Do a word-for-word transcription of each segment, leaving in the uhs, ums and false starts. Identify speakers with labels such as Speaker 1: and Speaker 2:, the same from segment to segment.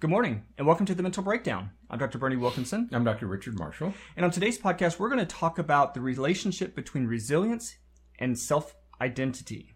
Speaker 1: Good morning, and welcome to The Mental Breakdown. I'm Doctor Bernie Wilkinson.
Speaker 2: I'm Doctor Richard Marshall.
Speaker 1: And on today's podcast, we're going to talk about the relationship between resilience and self-identity.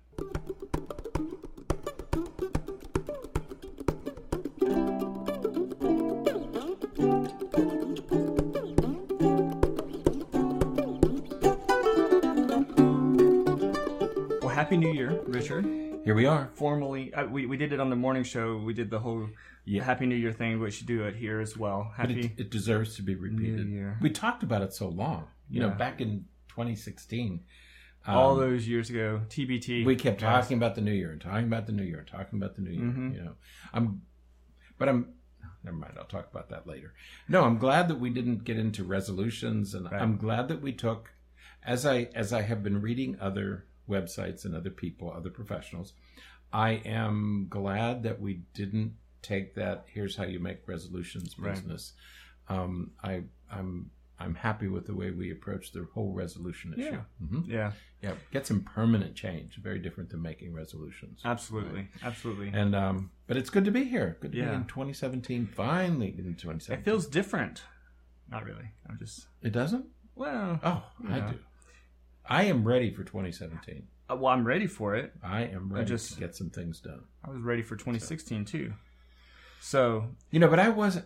Speaker 1: Well, Happy New Year, Richard.
Speaker 2: Here we are.
Speaker 1: Formally, uh, we, we did it on the morning show. We did the whole
Speaker 2: Yeah.
Speaker 1: Happy New Year thing. We should do it here as well.
Speaker 2: But
Speaker 1: Happy
Speaker 2: it, it deserves to be repeated.
Speaker 1: New Year.
Speaker 2: We talked about it so long. You
Speaker 1: Yeah.
Speaker 2: know, back in twenty sixteen. Um,
Speaker 1: all those years ago, T B T.
Speaker 2: We kept
Speaker 1: Yes.
Speaker 2: talking about the new year and talking about the new year and talking about the new year.
Speaker 1: Mhm.
Speaker 2: You know, I'm, but I'm, never mind. I'll talk about that later. No, I'm glad that we didn't get into resolutions, and
Speaker 1: Right.
Speaker 2: I'm glad that we took, as I as I have been reading other websites and other people, other professionals, I am glad that we didn't take that here's how you make resolutions
Speaker 1: Right.
Speaker 2: business. Um, I I'm I'm happy with the way we approach the whole resolution issue.
Speaker 1: Yeah.
Speaker 2: hmm
Speaker 1: Yeah,
Speaker 2: Yeah, get some permanent change. Very different than making resolutions.
Speaker 1: absolutely, absolutely.
Speaker 2: And um, but it's good to be here. Good to
Speaker 1: Yeah.
Speaker 2: be in twenty seventeen. Finally in twenty seventeen.
Speaker 1: It feels different. Not really. I'm just
Speaker 2: It doesn't.
Speaker 1: well.
Speaker 2: Oh, I
Speaker 1: Yeah.
Speaker 2: do. I am ready for twenty seventeen.
Speaker 1: uh, Well, I'm ready for it.
Speaker 2: I am ready
Speaker 1: just-
Speaker 2: to get some things done.
Speaker 1: I was ready for twenty sixteen too. So
Speaker 2: You know, but I wasn't.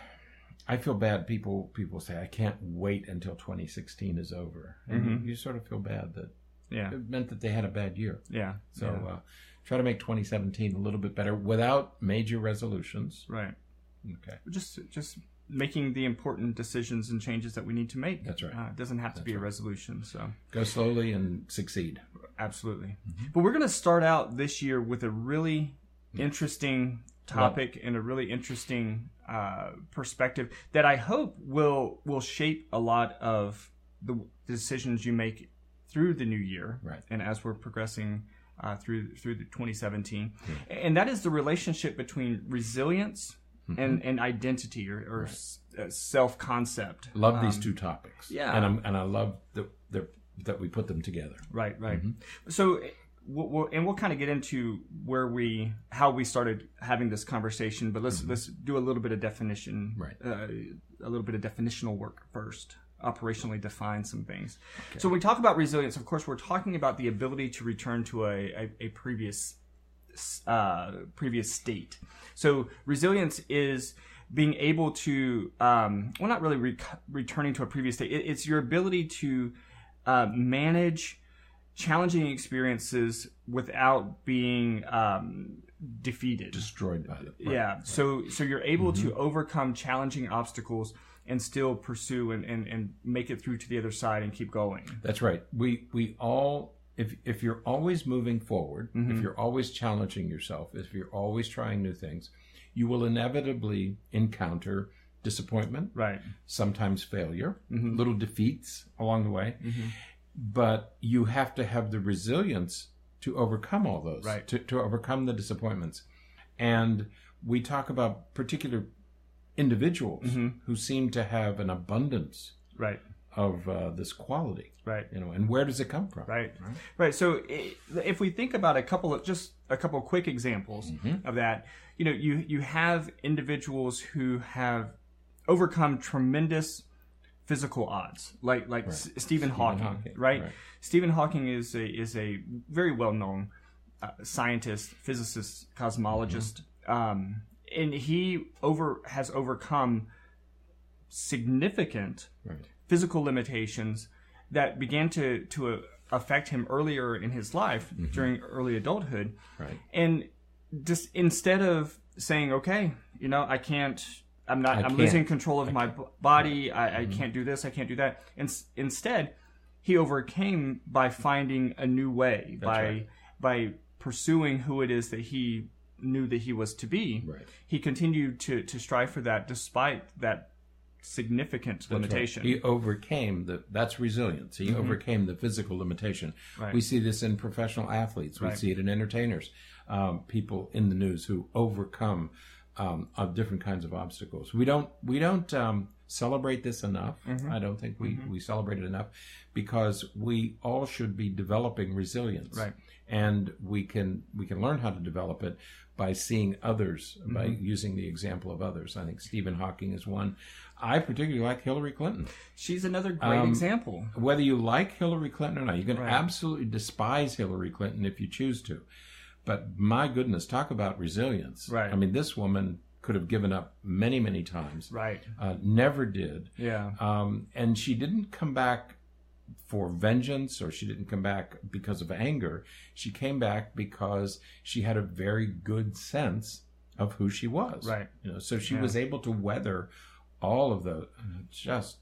Speaker 2: I feel bad. People people say I can't wait until twenty sixteen is over, and
Speaker 1: Mhm.
Speaker 2: you, you sort of feel bad that
Speaker 1: yeah,
Speaker 2: it meant that they had a bad year.
Speaker 1: yeah.
Speaker 2: So
Speaker 1: yeah.
Speaker 2: uh, try to make twenty seventeen a little bit better without major resolutions.
Speaker 1: right.
Speaker 2: Okay,
Speaker 1: Just just making the important decisions and changes that we need to make.
Speaker 2: That's right.
Speaker 1: Uh, it doesn't have to
Speaker 2: That's
Speaker 1: be a
Speaker 2: right.
Speaker 1: resolution. So
Speaker 2: go slowly and succeed.
Speaker 1: absolutely.
Speaker 2: Mm-hmm.
Speaker 1: But we're going to start out this year with a really interesting topic and a really interesting uh, perspective that I hope will will shape a lot of the decisions you make through the new year,
Speaker 2: Right.
Speaker 1: and as we're progressing uh, through through the twenty seventeen, and that is the relationship between resilience and, and identity or, or s uh, self concept.
Speaker 2: Love these two topics.
Speaker 1: yeah.
Speaker 2: and I'm, and I love that that that we put them together.
Speaker 1: Right, right.
Speaker 2: Mm-hmm.
Speaker 1: So, we'll, we'll, and we'll kind of get into where we, how we started having this conversation. But let's let's do a little bit of definition,
Speaker 2: Mm-hmm. Right.
Speaker 1: Uh, a little bit of definitional work first. Operationally define some things. So when we talk about resilience, of course, we're talking about the ability to return to a a, a previous uh, previous state. So resilience is being able to, um, well, not really re- returning to a previous state. It, it's your ability to uh, manage challenging experiences without being um, defeated,
Speaker 2: Destroyed by them. Right.
Speaker 1: yeah. So so you're able to overcome challenging obstacles and still pursue and, and, and make it through to the other side and keep going.
Speaker 2: That's right. We we all if if you're always moving forward, if you're always challenging yourself, if you're always trying new things, you will inevitably encounter disappointment,
Speaker 1: Right.
Speaker 2: sometimes failure, little defeats along the way. But you have to have the resilience to overcome all those,
Speaker 1: Right.
Speaker 2: to, to overcome the disappointments. And we talk about particular individuals who seem to have an abundance
Speaker 1: Right.
Speaker 2: of uh, this quality,
Speaker 1: Right.
Speaker 2: you know, and where does it come from?
Speaker 1: Right. Right. So i- if we think about a couple of just a couple of quick examples of that, you know, you you have individuals who have overcome tremendous physical odds, like like S- Stephen Hawking,
Speaker 2: Hawking,
Speaker 1: right?
Speaker 2: right.
Speaker 1: Stephen Hawking is a is a very well known uh, scientist, physicist, cosmologist, um, and he over has overcome significant
Speaker 2: Right.
Speaker 1: physical limitations that began to to uh, affect him earlier in his life during early adulthood.
Speaker 2: Right.
Speaker 1: And just instead of saying, okay, you know, I can't, I'm not,
Speaker 2: I
Speaker 1: I'm
Speaker 2: can't.
Speaker 1: losing control of my b- body. I, I can't do this. I can't do that. And s- instead, he overcame by finding a new way, by
Speaker 2: right.
Speaker 1: by pursuing who it is that he knew that he was to be.
Speaker 2: Right.
Speaker 1: He continued to to strive for that despite that significant limitation.
Speaker 2: He overcame the. That's resilience. He overcame the physical limitation.
Speaker 1: Right.
Speaker 2: We see this in professional athletes. We
Speaker 1: Right.
Speaker 2: see it in entertainers, um, people in the news who overcome um, of different kinds of obstacles. We don't we don't um, celebrate this enough. Mm-hmm. I don't think we, mm-hmm. we celebrate it enough, because we all should be developing resilience,
Speaker 1: right?
Speaker 2: And we can we can learn how to develop it by seeing others, mm-hmm. by using the example of others. I think Stephen Hawking is one. I particularly like Hillary Clinton.
Speaker 1: She's another great um, example.
Speaker 2: Whether you like Hillary Clinton or not, you can
Speaker 1: right.
Speaker 2: absolutely despise Hillary Clinton if you choose to. But my goodness, talk about resilience.
Speaker 1: Right.
Speaker 2: I mean, this woman could have given up many, many times.
Speaker 1: Right.
Speaker 2: Uh, never did.
Speaker 1: Yeah.
Speaker 2: Um, and she didn't come back for vengeance, or she didn't come back because of anger. She came back because she had a very good sense of who she was.
Speaker 1: Right.
Speaker 2: You know, so she
Speaker 1: yeah.
Speaker 2: was able to weather all of the just.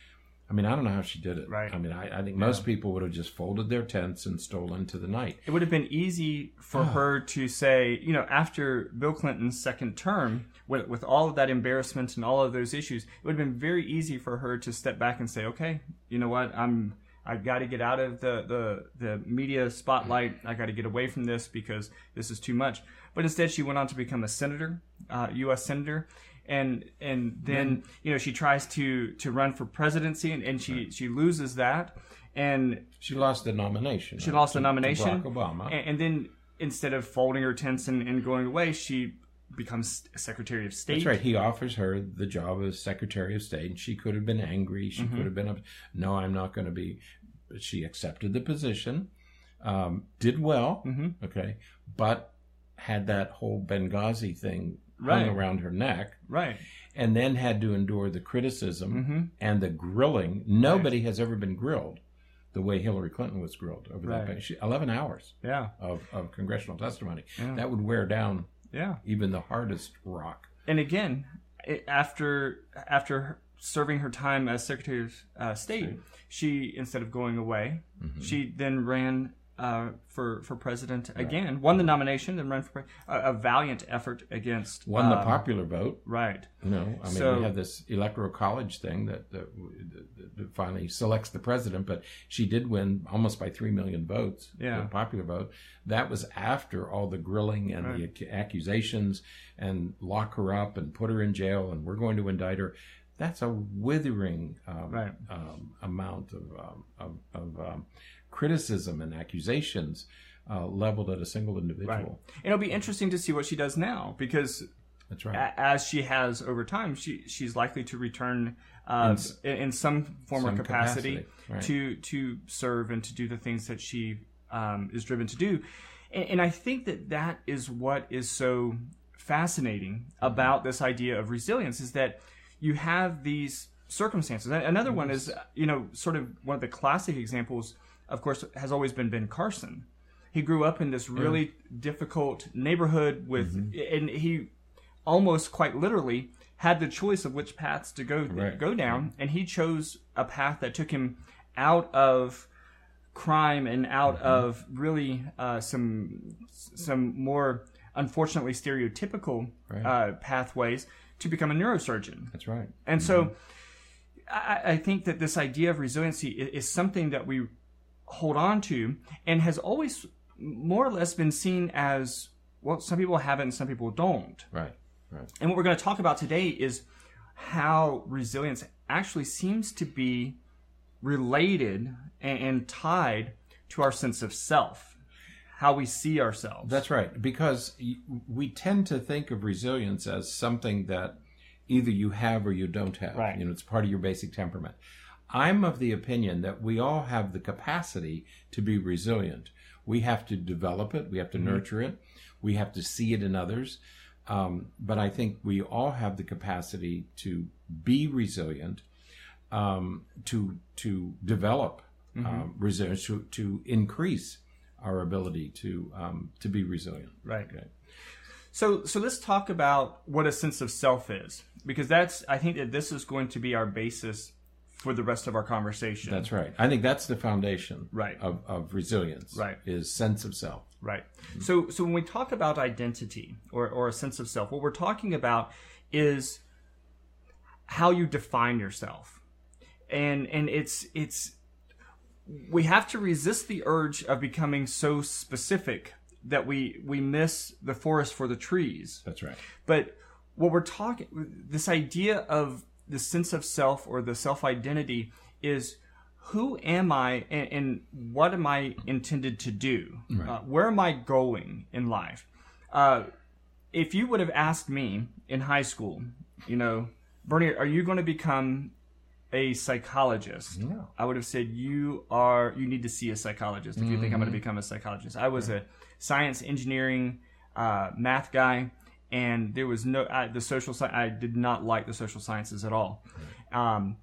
Speaker 2: I mean, I don't know how she did it.
Speaker 1: Right.
Speaker 2: I mean, I, I think most yeah. people would have just folded their tents and stolen into the night.
Speaker 1: It would have been easy for oh. her to say, you know, after Bill Clinton's second term, with, with all of that embarrassment and all of those issues, it would have been very easy for her to step back and say, okay, you know what, I'm, I've got to get out of the, the, the media spotlight. I got to get away from this because this is too much. But instead, she went on to become a senator, uh, U S senator. And and then, you know, she tries to, to run for presidency, and, and she, right. she loses that. And
Speaker 2: she lost the nomination.
Speaker 1: She right, lost
Speaker 2: to,
Speaker 1: the nomination.
Speaker 2: To Barack Obama.
Speaker 1: And, and then instead of folding her tents and, and going away, she becomes Secretary of State.
Speaker 2: That's right. He offers her the job as Secretary of State, and she could have been angry. She mm-hmm. could have been, up, no, I'm not going to be. But she accepted the position, um, did well,
Speaker 1: mm-hmm.
Speaker 2: okay, but had that whole Benghazi thing
Speaker 1: right.
Speaker 2: hung around her neck,
Speaker 1: right,
Speaker 2: and then had to endure the criticism
Speaker 1: mm-hmm.
Speaker 2: and the grilling. Nobody
Speaker 1: right.
Speaker 2: has ever been grilled the way Hillary Clinton was grilled over
Speaker 1: right.
Speaker 2: that. She, Eleven hours,
Speaker 1: yeah.
Speaker 2: of, of congressional testimony.
Speaker 1: Yeah.
Speaker 2: That would wear down,
Speaker 1: yeah.
Speaker 2: even the hardest rock.
Speaker 1: And again, after after serving her time as Secretary of uh, State, right. she, instead of going away, mm-hmm. she then ran. Uh, for for president again, right. won the nomination, and ran for pre- a, a valiant effort against
Speaker 2: won the
Speaker 1: um,
Speaker 2: popular vote.
Speaker 1: Right.
Speaker 2: You know, I mean, so, we have this electoral college thing that, that, that finally selects the president, but she did win almost by three million votes.
Speaker 1: Yeah,
Speaker 2: the popular vote. That was after all the grilling and right. the accusations, and lock her up and put her in jail, and we're going to indict her. That's a withering um,
Speaker 1: right.
Speaker 2: um, amount of um, of, of um, criticism and accusations uh, leveled at a single individual.
Speaker 1: Right. And it'll be interesting to see what she does now, because
Speaker 2: that's right.
Speaker 1: a- as she has over time, she she's likely to return uh, in, in some form
Speaker 2: some
Speaker 1: or capacity,
Speaker 2: capacity. Right.
Speaker 1: to to serve and to do the things that she um, is driven to do. And, and I think that that is what is so fascinating about this idea of resilience, is that you have these circumstances. Another yes. one is, you know, sort of one of the classic examples, of course, has always been Ben Carson. He grew up in this really yeah. difficult neighborhood with, mm-hmm. and he almost quite literally had the choice of which paths to go
Speaker 2: right.
Speaker 1: go down, and he chose a path that took him out of crime and out mm-hmm. of really uh, some some more unfortunately stereotypical
Speaker 2: right.
Speaker 1: uh, pathways to become a neurosurgeon.
Speaker 2: That's right.
Speaker 1: And
Speaker 2: mm-hmm.
Speaker 1: so I, I think that this idea of resiliency is, is something that we hold on to, and has always more or less been seen as, well, some people have it and some people don't.
Speaker 2: Right, right.
Speaker 1: And what we're going to talk about today is how resilience actually seems to be related and, and tied to our sense of self, how we see ourselves.
Speaker 2: That's right, because we tend to think of resilience as something that either you have or you don't have.
Speaker 1: Right.
Speaker 2: You know, it's part of your basic temperament. I'm of the opinion that we all have the capacity to be resilient. We have to develop it. We have to mm-hmm. nurture it. We have to see it in others. Um, but I think we all have the capacity to be resilient, um, to to develop mm-hmm. um, resilience, to, to increase our ability to um, to be resilient.
Speaker 1: Right.
Speaker 2: Okay.
Speaker 1: So so let's talk about what a sense of self is, because that's I think that this is going to be our basis for the rest of our conversation.
Speaker 2: That's right. I think that's the foundation
Speaker 1: right.
Speaker 2: of, of resilience.
Speaker 1: Right.
Speaker 2: Is sense of self.
Speaker 1: Right. Mm-hmm. So so when we talk about identity or, or a sense of self, what we're talking about is how you define yourself. And and it's it's we have to resist the urge of becoming so specific that we we miss the forest for the trees.
Speaker 2: That's right.
Speaker 1: But what we're talking, this idea of the sense of self or the self-identity is, who am I and, and what am I intended to do?
Speaker 2: Right.
Speaker 1: Uh, where am I going in life? Uh, if you would have asked me in high school, you know, Bernie, are you going to become a psychologist?
Speaker 2: No.
Speaker 1: I would have said, you are, you need to see a psychologist if you mm-hmm. think I'm going to become a psychologist. I was right. a science, engineering, uh, math guy, and there was no, I, the social sci- I did not like the social sciences at all. Right. Um,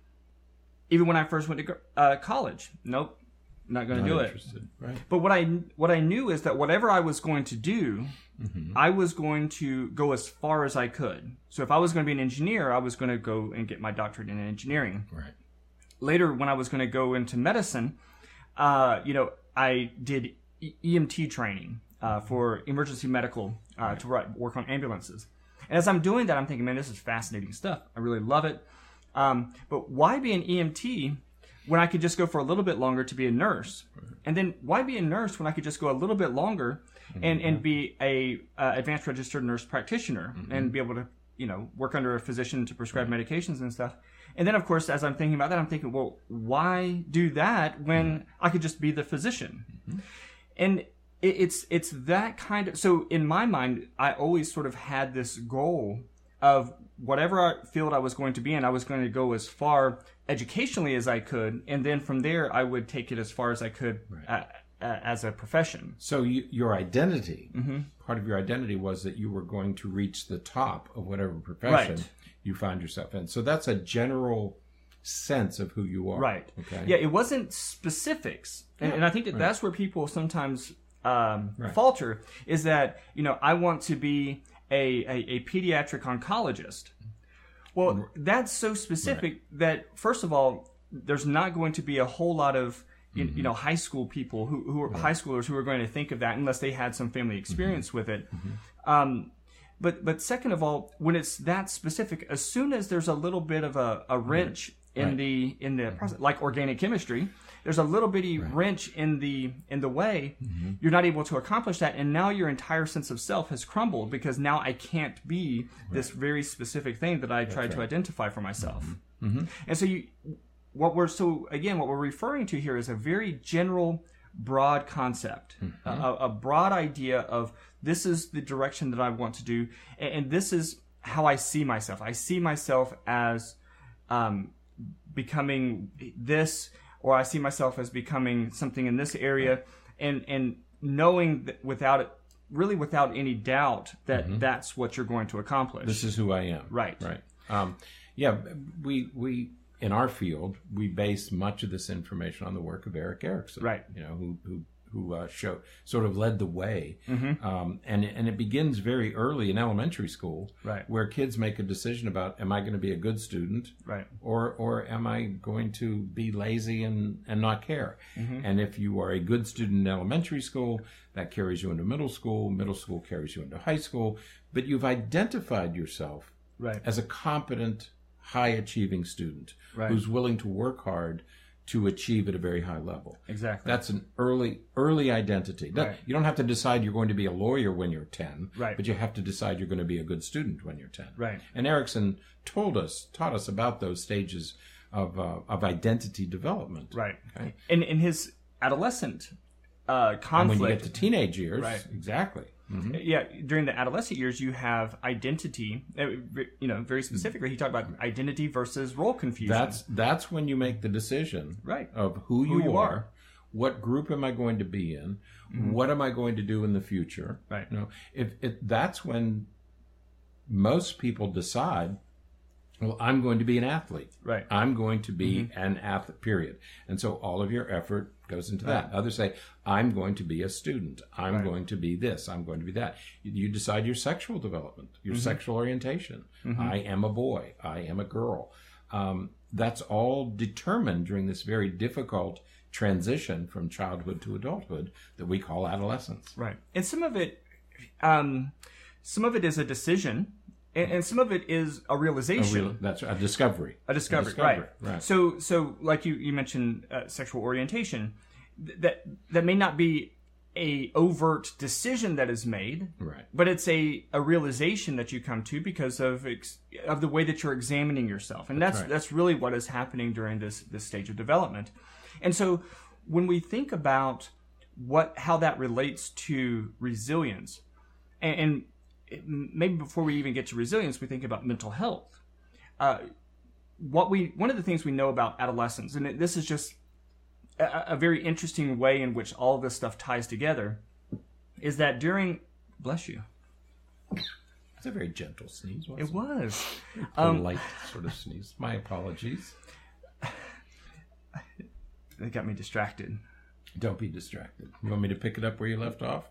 Speaker 1: even when I first went to uh, college, nope, not going to do
Speaker 2: interested.
Speaker 1: it.
Speaker 2: Right.
Speaker 1: But what I, what I knew is that whatever I was going to do, mm-hmm. I was going to go as far as I could. So if I was going to be an engineer, I was going to go and get my doctorate in engineering.
Speaker 2: Right.
Speaker 1: Later, when I was going to go into medicine, uh, you know, I did E M T training uh, for emergency medical uh, right. to write, work on ambulances. And as I'm doing that, I'm thinking, man, this is fascinating stuff. I really love it. Um, but why be an E M T when I could just go for a little bit longer to be a nurse? Right. And then why be a nurse when I could just go a little bit longer and, mm-hmm. and be a uh, advanced registered nurse practitioner mm-hmm. and be able to, you know, work under a physician to prescribe right. medications and stuff. And then, of course, as I'm thinking about that, I'm thinking, well, why do that when mm-hmm. I could just be the physician? Mm-hmm. And it, it's it's that kind of... So in my mind, I always sort of had this goal of whatever field I was going to be in, I was going to go as far educationally as I could. And then from there, I would take it as far as I could right. uh, uh, as a profession.
Speaker 2: So you, your identity,
Speaker 1: mm-hmm.
Speaker 2: part of your identity was that you were going to reach the top of whatever profession
Speaker 1: right.
Speaker 2: you find yourself in. So that's a general sense of who you are.
Speaker 1: Right.
Speaker 2: Okay.
Speaker 1: Yeah, it wasn't specifics. And,
Speaker 2: yeah.
Speaker 1: and I think that
Speaker 2: right.
Speaker 1: that's where people sometimes um,
Speaker 2: right.
Speaker 1: falter, is that, you know, I want to be a, a, a pediatric oncologist. Well, that's so specific right. that, first of all, there's not going to be a whole lot of you, mm-hmm. you know, high school people who, who are right. high schoolers who are going to think of that unless they had some family experience mm-hmm. with it. Mm-hmm. Um, but but second of all, when it's that specific, as soon as there's a little bit of a, a wrench right. in right. the in the mm-hmm. process, like organic chemistry, there's a little bitty right. wrench in the in the way, mm-hmm. you're not able to accomplish that, and now your entire sense of self has crumbled because now I can't be right. this very specific thing that I That's tried right. to identify for myself.
Speaker 2: Mm-hmm. Mm-hmm.
Speaker 1: And so you. What we're so again, what we're referring to here is a very general, broad concept, mm-hmm. a, a broad idea of this is the direction that I want to do, and, and this is how I see myself. I see myself as um, becoming this, or I see myself as becoming something in this area, and and knowing that without it, really without any doubt that mm-hmm. that's what you're going to accomplish.
Speaker 2: This is who I am.
Speaker 1: Right.
Speaker 2: Right. Um, yeah. We we. In our field, we base much of this information on the work of Erik Erikson,
Speaker 1: right?
Speaker 2: You know, who who who uh, show sort of led the way,
Speaker 1: mm-hmm.
Speaker 2: um, and and it begins very early in elementary school,
Speaker 1: right?
Speaker 2: Where kids make a decision about, am I going to be a good student,
Speaker 1: right?
Speaker 2: Or or am I going to be lazy and and not care?
Speaker 1: Mm-hmm.
Speaker 2: And if you are a good student in elementary school, that carries you into middle school. Middle school carries you into high school. But you've identified yourself
Speaker 1: right.
Speaker 2: as a competent, high-achieving student
Speaker 1: right.
Speaker 2: who's willing to work hard to achieve at a very high level.
Speaker 1: Exactly.
Speaker 2: That's an early early identity.
Speaker 1: Right.
Speaker 2: You don't have to decide you're going to be a lawyer when you're ten,
Speaker 1: right.
Speaker 2: but you have to decide you're going to be a good student when you're ten.
Speaker 1: Right.
Speaker 2: And Erikson told us, taught us about those stages of uh, of identity development.
Speaker 1: Right.
Speaker 2: Okay?
Speaker 1: In in his adolescent uh, conflict.
Speaker 2: And when you get to teenage years,
Speaker 1: right.
Speaker 2: exactly. Mm-hmm.
Speaker 1: Yeah, during the adolescent years, you have identity. You know, very specifically, he talked about identity versus role confusion.
Speaker 2: That's that's when you make the decision,
Speaker 1: right.
Speaker 2: of who you,
Speaker 1: who you
Speaker 2: are,
Speaker 1: are,
Speaker 2: what group am I going to be in,
Speaker 1: mm-hmm.
Speaker 2: what am I going to do in the future.
Speaker 1: Right.
Speaker 2: You know, if it, that's when most people decide, well, I'm going to be an athlete.
Speaker 1: Right.
Speaker 2: I'm going to be
Speaker 1: mm-hmm.
Speaker 2: an athlete. Period. And so all of your effort goes into
Speaker 1: right.
Speaker 2: that. Others say, I'm going to be a student. I'm
Speaker 1: right.
Speaker 2: going to be this. I'm going to be that. You decide your sexual development, your
Speaker 1: mm-hmm.
Speaker 2: sexual orientation.
Speaker 1: Mm-hmm.
Speaker 2: I am a boy. I am a girl. Um, that's all determined during this very difficult transition from childhood to adulthood that we call adolescence.
Speaker 1: Right. And some of it, um, some of it is a decision. And, and some of it is a realization.
Speaker 2: A real, that's a discovery.
Speaker 1: A discovery,
Speaker 2: a discovery.
Speaker 1: Right.
Speaker 2: right.
Speaker 1: So, so like you, you mentioned uh, sexual orientation, th- that that may not be a overt decision that is made,
Speaker 2: Right.
Speaker 1: but it's a, a realization that you come to because of ex, of the way that you're examining yourself, and that's
Speaker 2: That's
Speaker 1: that's,
Speaker 2: right.
Speaker 1: really what is happening during this this stage of development. And so, when we think about what how that relates to resilience, and, and it, maybe before we even get to resilience, we think about mental health. Uh, what we one of the things we know about adolescents, and this is just a, a very interesting way in which all of this stuff ties together, is that during bless you,
Speaker 2: It's a very gentle sneeze, wasn't it?
Speaker 1: it was
Speaker 2: A
Speaker 1: um,
Speaker 2: light sort of sneeze. My apologies.
Speaker 1: It got me distracted.
Speaker 2: Don't be distracted. You want me to pick it up where you left off?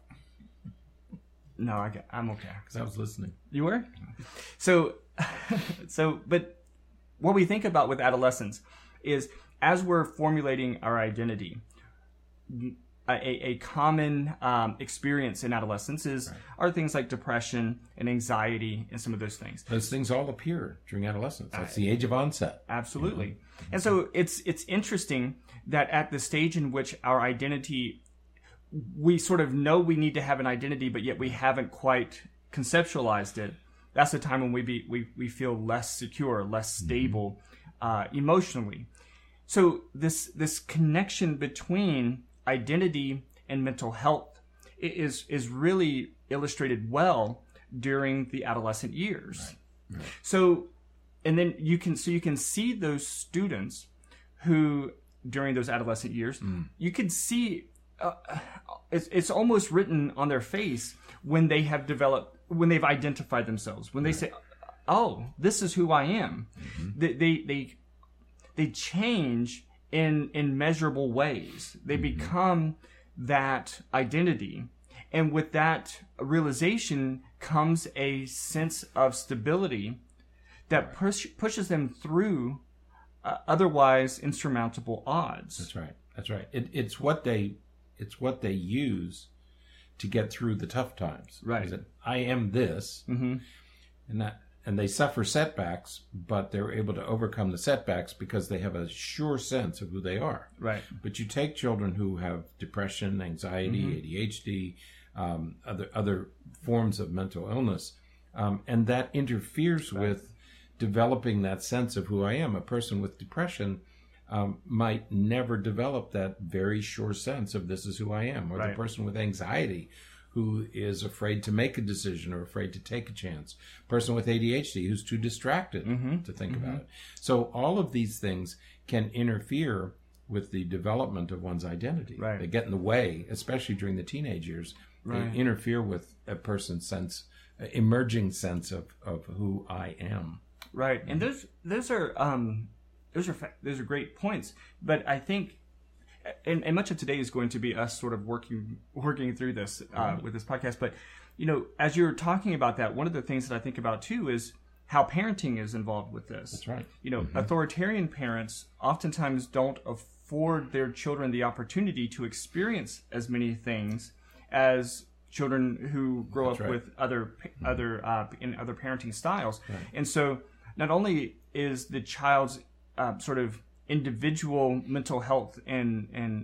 Speaker 1: No, I got, I'm okay.
Speaker 2: Because I was listening.
Speaker 1: You were? So, so, but what we think about with adolescence is as we're formulating our identity, a, a common um, experience in adolescence is
Speaker 2: Right.
Speaker 1: are things like depression and anxiety and some of those things.
Speaker 2: Those things all appear during adolescence. That's the age of onset.
Speaker 1: Absolutely. And so it's it's interesting that at the stage in which our identity, we sort of know we need to have an identity, but yet we haven't quite conceptualized it. That's the time when we be we, we feel less secure, less stable uh, emotionally. So this this connection between identity and mental health is is really illustrated well during the adolescent years.
Speaker 2: Right. Right.
Speaker 1: So, and then you can so you can see those students who during those adolescent years,
Speaker 2: Mm.
Speaker 1: you can see uh, it's it's almost written on their face when they have developed when they've identified themselves, when they say, "Oh, this is who I am."
Speaker 2: Mm-hmm.
Speaker 1: They they they they change in in measurable ways. They
Speaker 2: Mm-hmm.
Speaker 1: become that identity. And with that realization comes a sense of stability that push, pushes them through uh, otherwise insurmountable odds.
Speaker 2: That's right. That's right. It, it's what they it's what they use to get through the tough times.
Speaker 1: Right.
Speaker 2: Is it, I am this,
Speaker 1: Mm-hmm.
Speaker 2: and that, and they suffer setbacks, but they're able to overcome the setbacks because they have a sure sense of who they are.
Speaker 1: Right.
Speaker 2: But you take children who have depression, anxiety,
Speaker 1: Mhm.
Speaker 2: A D H D, um, other other forms of mental illness, um, and that interferes
Speaker 1: Right.
Speaker 2: with developing that sense of who I am. A person with depression um, might never develop that very sure sense of this is who I am. Or
Speaker 1: Right.
Speaker 2: the person with anxiety who is afraid to make a decision or afraid to take a chance. Person with A D H D who's too distracted
Speaker 1: Mhm.
Speaker 2: to think
Speaker 1: Mhm.
Speaker 2: about it. So all of these things can interfere with the development of one's identity.
Speaker 1: Right.
Speaker 2: They get in the way, especially during the teenage years.
Speaker 1: Right.
Speaker 2: They interfere with a person's sense, uh, emerging sense of, of who I am.
Speaker 1: Right, and those those are um, those are fa- those are great points. But I think, and, and much of today is going to be us sort of working working through this uh, with this podcast. But you know, as you're talking about that, one of the things that I think about too is how parenting is involved with this.
Speaker 2: That's right.
Speaker 1: You know, authoritarian parents oftentimes don't afford their children the opportunity to experience as many things as children who grow
Speaker 2: That's
Speaker 1: up
Speaker 2: right.
Speaker 1: with other other uh, in other parenting styles.
Speaker 2: Right.
Speaker 1: And so, not only is the child's uh, sort of individual mental health and and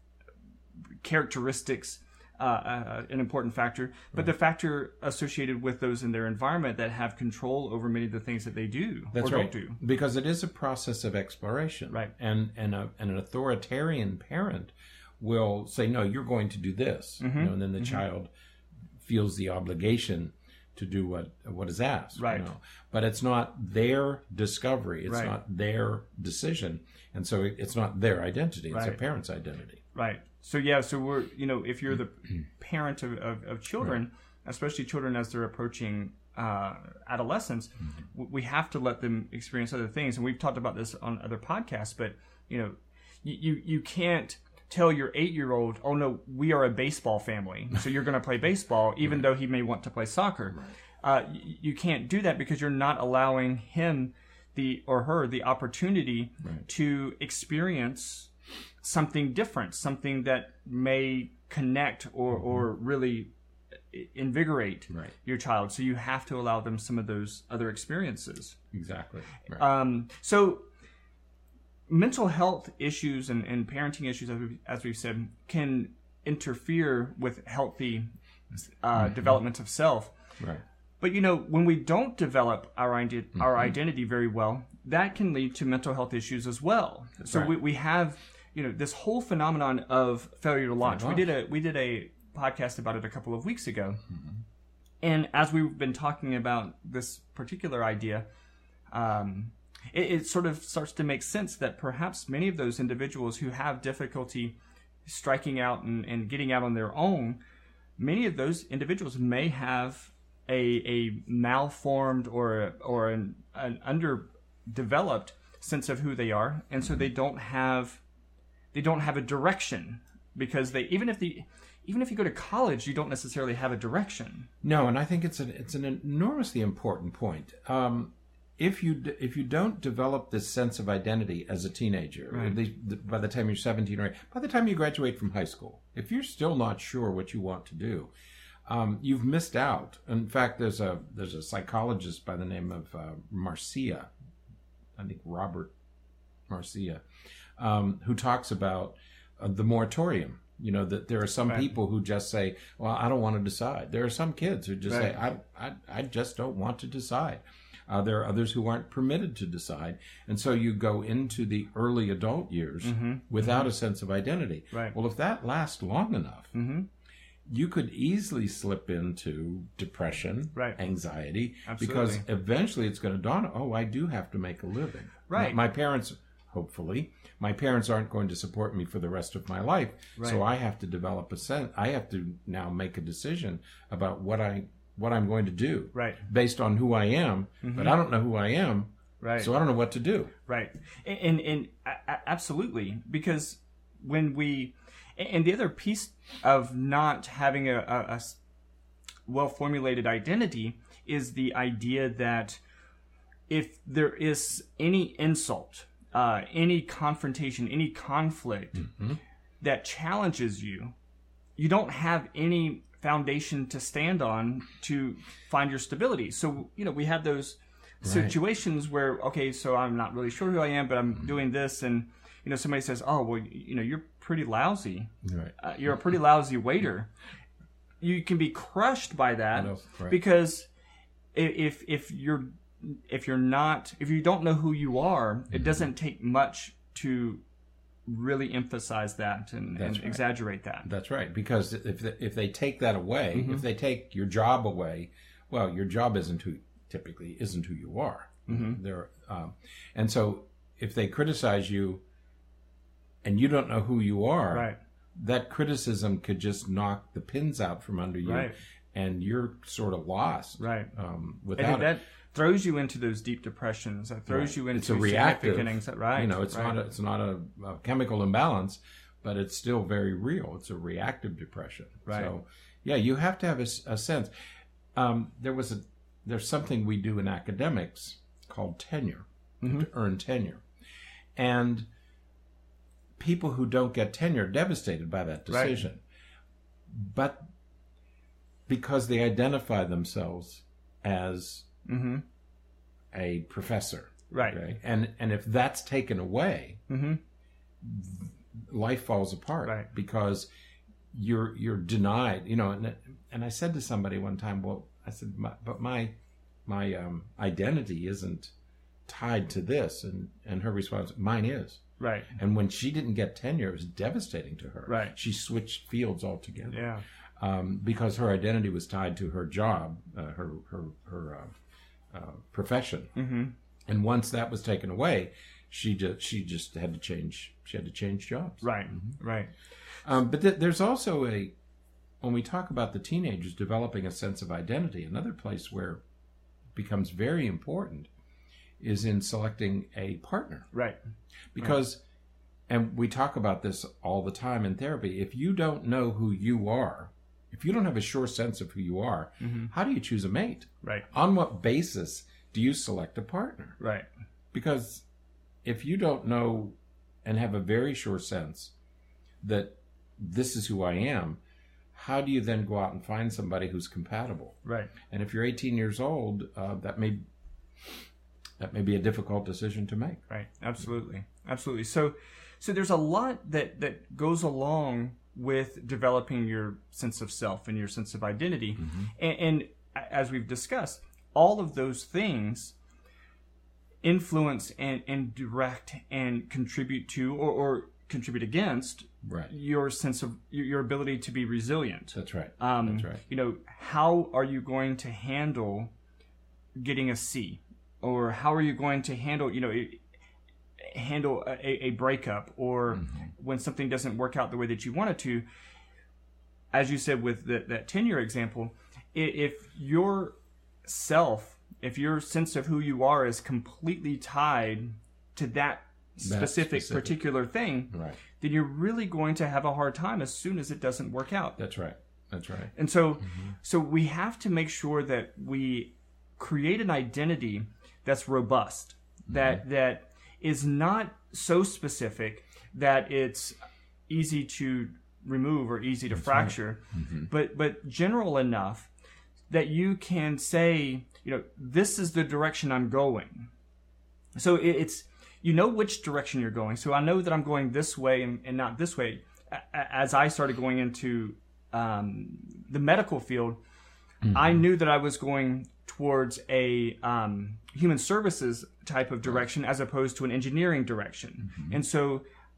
Speaker 1: characteristics uh, uh, an important factor, but the factor associated with those in their environment that have control over many of the things that they do
Speaker 2: That's
Speaker 1: or
Speaker 2: right.
Speaker 1: don't do.
Speaker 2: Because it is a process of exploration.
Speaker 1: Right.
Speaker 2: And and, a, and an authoritarian parent will say, no, you're going to do this.
Speaker 1: Mm-hmm.
Speaker 2: You know, and then the child feels the obligation to do what what is asked.
Speaker 1: Right.
Speaker 2: You know? But it's not their discovery. It's
Speaker 1: Right.
Speaker 2: not their decision. And so it, it's not their identity. It's a
Speaker 1: Right.
Speaker 2: parent's identity.
Speaker 1: Right. So yeah. So we're you know if you're the parent of, of, of children, especially children as they're approaching uh, adolescence, w we have to let them experience other things. And we've talked about this on other podcasts. But you know, you you, you can't tell your eight-year-old, oh no, we are a baseball family, so you're going to play baseball, even though he may want to play soccer. Uh, you, you can't do that because you're not allowing him the or her the opportunity
Speaker 2: Right.
Speaker 1: to experience something different, something that may connect or, or really invigorate
Speaker 2: Right.
Speaker 1: your child. So you have to allow them some of those other experiences.
Speaker 2: Exactly. Right.
Speaker 1: Um, so mental health issues and, and parenting issues, as we've, as we've said, can interfere with healthy uh,
Speaker 2: Mm-hmm.
Speaker 1: development of self.
Speaker 2: Right.
Speaker 1: But, you know, when we don't develop our, ide-
Speaker 2: Mm-hmm.
Speaker 1: our identity very well, that can lead to mental health issues as well. So
Speaker 2: Right.
Speaker 1: we, we have, you know, this whole phenomenon of failure to launch. We
Speaker 2: launch.
Speaker 1: did a we did a podcast about it a couple of weeks ago.
Speaker 2: Mm-hmm.
Speaker 1: And as we've been talking about this particular idea, um, it, it sort of starts to make sense that perhaps many of those individuals who have difficulty striking out and, and getting out on their own, many of those individuals may have a, a malformed or or an, an underdeveloped sense of who they are, and so they don't have they don't have a direction, because they even if the even if you go to college, you don't necessarily have a direction.
Speaker 2: No, and I think it's an it's an enormously important point. Um, if you d- if you don't develop this sense of identity as a teenager,
Speaker 1: Right.
Speaker 2: at least by the time you're seventeen or by the time you graduate from high school, if you're still not sure what you want to do, um, you've missed out. In fact, there's a there's a psychologist by the name of uh, Marcia, I think Robert Marcia, um, who talks about uh, the moratorium. You know, that there are some
Speaker 1: Right.
Speaker 2: people who just say, well, I don't want to decide. There are some kids who just
Speaker 1: Right.
Speaker 2: say, I, I, I just don't want to decide. Uh, there are others who aren't permitted to decide. And so you go into the early adult years
Speaker 1: Mm-hmm.
Speaker 2: without a sense of identity.
Speaker 1: Right.
Speaker 2: Well, if that lasts long enough,
Speaker 1: Mm-hmm.
Speaker 2: you could easily slip into depression,
Speaker 1: Right.
Speaker 2: anxiety,
Speaker 1: Absolutely.
Speaker 2: because eventually it's going to dawn, oh, I do have to make a living.
Speaker 1: Right.
Speaker 2: My, my parents, hopefully, my parents aren't going to support me for the rest of my life. So
Speaker 1: Right.
Speaker 2: I have to develop a sense. I have to now make a decision about what I what I'm going to do,
Speaker 1: Right.
Speaker 2: based on who I am. But I don't know who I am,
Speaker 1: Right.
Speaker 2: so I don't know what to do.
Speaker 1: Right. And, and, and a- a- absolutely, because when we, and the other piece of not having a, a, a well formulated identity is the idea that if there is any insult, uh, any confrontation, any conflict
Speaker 2: Mm-hmm.
Speaker 1: that challenges you, you don't have any foundation to stand on to find your stability. So, you know, we have those situations where, okay, so I'm not really sure who I am, but I'm doing this, and, you know, somebody says, oh, well, you know, you're pretty lousy.
Speaker 2: Right.
Speaker 1: Uh, you're a pretty lousy waiter. You can be crushed by that
Speaker 2: I know, right.
Speaker 1: because i- if if you're if you're not if you don't know who you are,
Speaker 2: Mm-hmm.
Speaker 1: it doesn't take much to really emphasize that and, and
Speaker 2: right.
Speaker 1: exaggerate that.
Speaker 2: That's right. Because if they, if they take that away,
Speaker 1: Mm-hmm.
Speaker 2: if they take your job away, well, your job isn't who typically isn't who you are.
Speaker 1: Mm-hmm.
Speaker 2: There, um, and so if they criticize you, and you don't know who you are,
Speaker 1: Right.
Speaker 2: that criticism could just knock the pins out from under you,
Speaker 1: Right.
Speaker 2: and you're sort of lost.
Speaker 1: Right.
Speaker 2: Um,
Speaker 1: And
Speaker 2: without
Speaker 1: that
Speaker 2: it.
Speaker 1: throws you into those deep depressions. That throws
Speaker 2: Right.
Speaker 1: you into
Speaker 2: It's a reactive,
Speaker 1: significant anxiety. Right.
Speaker 2: You know, it's
Speaker 1: right.
Speaker 2: not a, it's not a, a chemical imbalance, but it's still very real. It's a reactive depression.
Speaker 1: Right.
Speaker 2: So, yeah, you have to have a, s- a sense. Um, there was a there's something we do in academics called tenure,
Speaker 1: Mm-hmm.
Speaker 2: to earn tenure, and people who don't get tenure are devastated by that
Speaker 1: Right.
Speaker 2: decision, but because they identify themselves as
Speaker 1: Mm-hmm.
Speaker 2: a professor.
Speaker 1: Right.
Speaker 2: Okay? And and if that's taken away,
Speaker 1: Mm-hmm.
Speaker 2: life falls apart.
Speaker 1: Right.
Speaker 2: Because you're you're denied. You know, and and I said to somebody one time, well, I said, my, but my my um, identity isn't tied to this, and and her response, mine is.
Speaker 1: Right.
Speaker 2: And when she didn't get tenure, it was devastating to her.
Speaker 1: Right.
Speaker 2: She switched fields altogether.
Speaker 1: Yeah.
Speaker 2: Um, because her identity was tied to her job, uh, her her her uh, uh, profession.
Speaker 1: Mm-hmm.
Speaker 2: And once that was taken away, she just she just had to change. She had to change jobs.
Speaker 1: Right. Right.
Speaker 2: Um, but th- there's also a when we talk about the teenagers developing a sense of identity, another place where it becomes very important is in selecting a partner.
Speaker 1: Right.
Speaker 2: Because, and we talk about this all the time in therapy, if you don't know who you are, if you don't have a sure sense of who you are,
Speaker 1: Mm-hmm.
Speaker 2: how do you choose a mate?
Speaker 1: Right.
Speaker 2: On what basis do you select a partner?
Speaker 1: Right.
Speaker 2: Because if you don't know and have a very sure sense that this is who I am, how do you then go out and find somebody who's compatible?
Speaker 1: Right.
Speaker 2: And if you're eighteen years old, uh, that may that may be a difficult decision to make.
Speaker 1: Right. Absolutely. Absolutely. So, so there's a lot that, that goes along with developing your sense of self and your sense of identity. Mm-hmm. And, and as we've discussed, all of those things influence and, and direct and contribute to or, or contribute against
Speaker 2: right.
Speaker 1: your sense of your, your ability to be resilient.
Speaker 2: That's right.
Speaker 1: Um,
Speaker 2: That's right.
Speaker 1: You know, how are you going to handle getting a C? Or how are you going to handle, you know, handle a, a breakup, or mm-hmm. when something doesn't work out the way that you want it to? As you said with the, that tenure example, if your self, if your sense of who you are is completely tied to that specific, specific. particular thing,
Speaker 2: right.
Speaker 1: then you're really going to have a hard time as soon as it doesn't work out.
Speaker 2: That's right. That's right.
Speaker 1: And so, mm-hmm. so we have to make sure that we create an identity that's robust, mm-hmm. that that is not so specific that it's easy to remove or easy to that's fracture, right. mm-hmm. but but general enough that you can say, you know, this is the direction I'm going. So it, it's, you know which direction you're going. So I know that I'm going this way and, and not this way. As I started going into um, the medical field, mm-hmm. I knew that I was going towards a um, human services type of direction as opposed to an engineering direction. Mm-hmm. And so,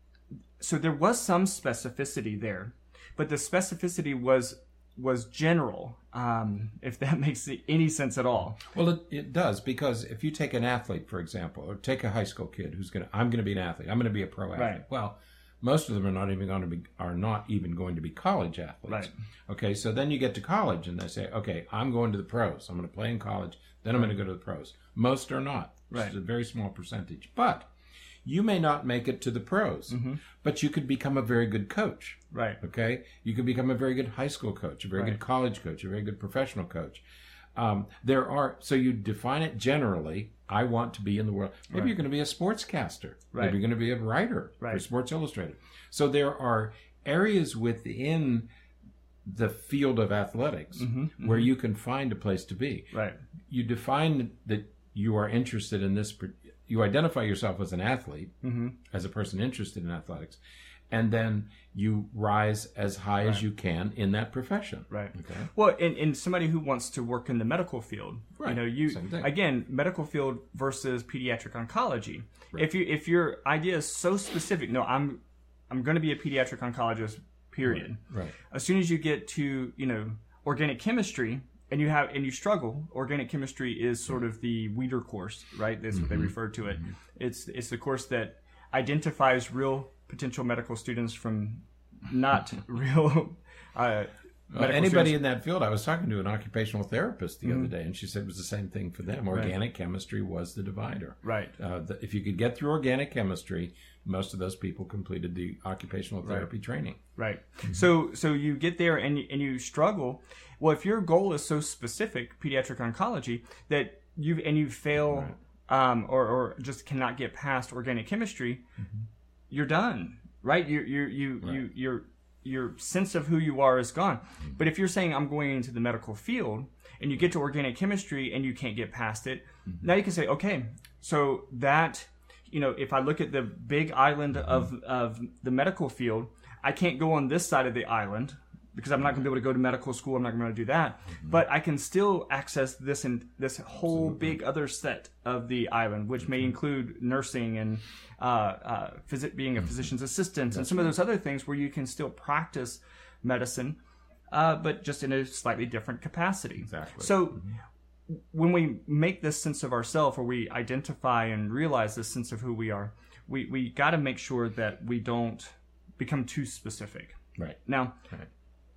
Speaker 1: so there was some specificity there, but the specificity was was general, um, if that makes any sense at all.
Speaker 2: Well, it, it does, because if you take an athlete, for example, or take a high school kid who's going to, I'm going to be an athlete, I'm going to be a pro athlete.
Speaker 1: Right.
Speaker 2: Well, most of them are not even going to be, are not even going to be college athletes.
Speaker 1: Right.
Speaker 2: Okay, so then you get to college and they say, okay, I'm going to the pros. I'm going to play in college, then I'm
Speaker 1: right.
Speaker 2: going to go to the pros. Most are not.
Speaker 1: Right.
Speaker 2: It's a very small percentage. But you may not make it to the pros, mm-hmm. but you could become a very good coach.
Speaker 1: Right.
Speaker 2: Okay? You could become a very good high school coach, a very
Speaker 1: right.
Speaker 2: good college coach, a very good professional coach. Um, there are, so you define it generally, I want to be in the world. Maybe
Speaker 1: right.
Speaker 2: you're going to be a sportscaster.
Speaker 1: Right.
Speaker 2: Maybe you're going to be a writer
Speaker 1: right.
Speaker 2: for Sports Illustrated. So there are areas within the field of athletics mm-hmm. where mm-hmm. you can find a place to be.
Speaker 1: Right.
Speaker 2: You define that you are interested in this, you identify yourself as an athlete, mm-hmm. as a person interested in athletics, and then you rise as high right. as you can in that profession.
Speaker 1: Right.
Speaker 2: Okay.
Speaker 1: Well, and, and somebody who wants to work in the medical field, right. you know, you again, medical field versus pediatric oncology. Right. If you if your idea is so specific, no, I'm I'm going to be a pediatric oncologist. Period.
Speaker 2: Right. right.
Speaker 1: As soon as you get to, you know, organic chemistry, and you have and you struggle, organic chemistry is sort of the weeder course, right? That's mm-hmm. what they refer to it. Mm-hmm. It's it's the course that identifies real potential medical students from not real uh,
Speaker 2: well, anybody students. In that field. I was talking to an occupational therapist the mm-hmm. other day, and she said it was the same thing for them. Organic right. chemistry was the divider.
Speaker 1: Right.
Speaker 2: Uh, the, if you could get through organic chemistry, most of those people completed the occupational therapy
Speaker 1: right.
Speaker 2: training.
Speaker 1: Right. Mm-hmm. So so you get there and you, and you struggle. Well, if your goal is so specific, pediatric oncology, that you and you fail right. um, or or just cannot get past organic chemistry, mm-hmm. you're done. Right. You you you
Speaker 2: right.
Speaker 1: you your your sense of who you are is gone. Mm-hmm. But if you're saying I'm going into the medical field and you get to organic chemistry and you can't get past it, mm-hmm. now you can say, okay, so that. You know, if I look at the big island mm-hmm. of, of the medical field, I can't go on this side of the island because I'm not going to be able to go to medical school. I'm not going to be able to do that. Mm-hmm. But I can still access this and this whole Absolutely. Big other set of the island, which mm-hmm. may include nursing and uh, uh, phys- being a mm-hmm. physician's assistant That's and some right. of those other things where you can still practice medicine, uh, but just in a slightly different capacity.
Speaker 2: Exactly.
Speaker 1: So.
Speaker 2: Mm-hmm.
Speaker 1: When we make this sense of ourselves, or we identify and realize this sense of who we are, we, we got to make sure that we don't become too specific.
Speaker 2: Right.
Speaker 1: Now,
Speaker 2: right.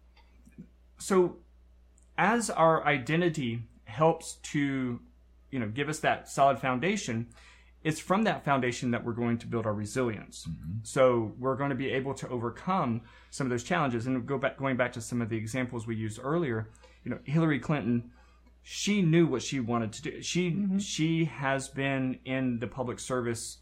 Speaker 1: so as our identity helps to, you know, give us that solid foundation, it's from that foundation that we're going to build our resilience. Mm-hmm. So we're going to be able to overcome some of those challenges. And go back, going back to some of the examples we used earlier, you know, Hillary Clinton. She knew what she wanted to do. She mm-hmm. she has been in the public service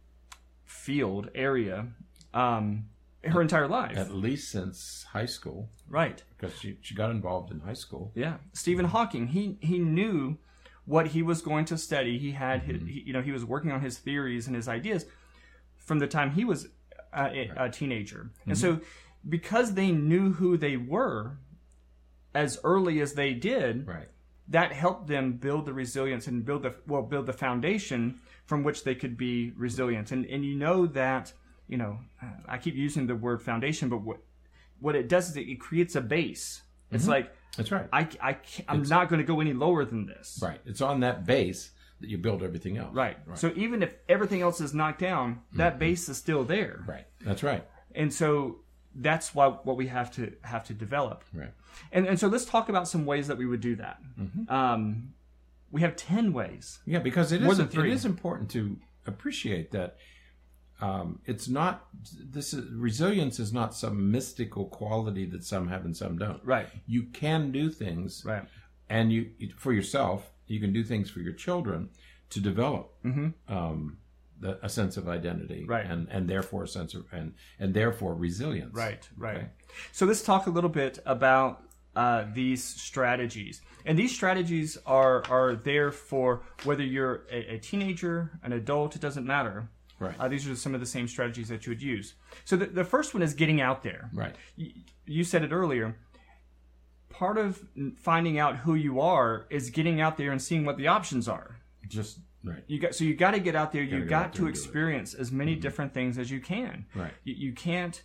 Speaker 1: field area um, her entire life.
Speaker 2: At least since high school.
Speaker 1: Right.
Speaker 2: Because she, she got involved in high school.
Speaker 1: Yeah. Stephen Hawking, he, he knew what he was going to study. He had,
Speaker 2: Mm-hmm.
Speaker 1: his, he, you know, he was working on his theories and his ideas from the time he was uh, a, a teenager. Mm-hmm. And so because they knew who they were as early as they did,
Speaker 2: Right.
Speaker 1: that helped them build the resilience and build the well build the foundation from which they could be resilient. And and you know that, you know, I keep using the word foundation, but what what it does is it, it creates a base. It's
Speaker 2: Mm-hmm.
Speaker 1: like
Speaker 2: That's right.
Speaker 1: I I can't, I'm not going to go any lower than this.
Speaker 2: Right. It's on that base that you build everything else.
Speaker 1: Right.
Speaker 2: Right.
Speaker 1: So even if everything else is knocked down, that
Speaker 2: Mm-hmm.
Speaker 1: base is still there.
Speaker 2: Right. That's right.
Speaker 1: And so that's why what we have to have to develop.
Speaker 2: Right.
Speaker 1: And and so let's talk about some ways that we would do that.
Speaker 2: Mm-hmm.
Speaker 1: Um, we have ten ways.
Speaker 2: Yeah, because it
Speaker 1: More
Speaker 2: is
Speaker 1: than three.
Speaker 2: it is important to appreciate that um, it's not this is, resilience is not some mystical quality that some have and some don't.
Speaker 1: Right.
Speaker 2: You can do things,
Speaker 1: Right.
Speaker 2: and you for yourself. You can do things for your children to develop
Speaker 1: Mm-hmm.
Speaker 2: um, the, a sense of identity,
Speaker 1: Right.
Speaker 2: and and therefore a sense of and and therefore resilience.
Speaker 1: Right, right.
Speaker 2: Okay.
Speaker 1: So let's talk a little bit about uh, these strategies. And these strategies are are there for whether you're a, a teenager, an adult, it doesn't matter.
Speaker 2: Right.
Speaker 1: Uh, these are some of the same strategies that you would use. So the, the first one is getting out there.
Speaker 2: Right.
Speaker 1: You, you said it earlier. Part of finding out who you are is getting out there and seeing what the options are.
Speaker 2: Just right.
Speaker 1: You got so you got to get out there. You
Speaker 2: get
Speaker 1: got
Speaker 2: out there
Speaker 1: to
Speaker 2: and do it.
Speaker 1: experience as many different things as you can.
Speaker 2: Right.
Speaker 1: You, you can't.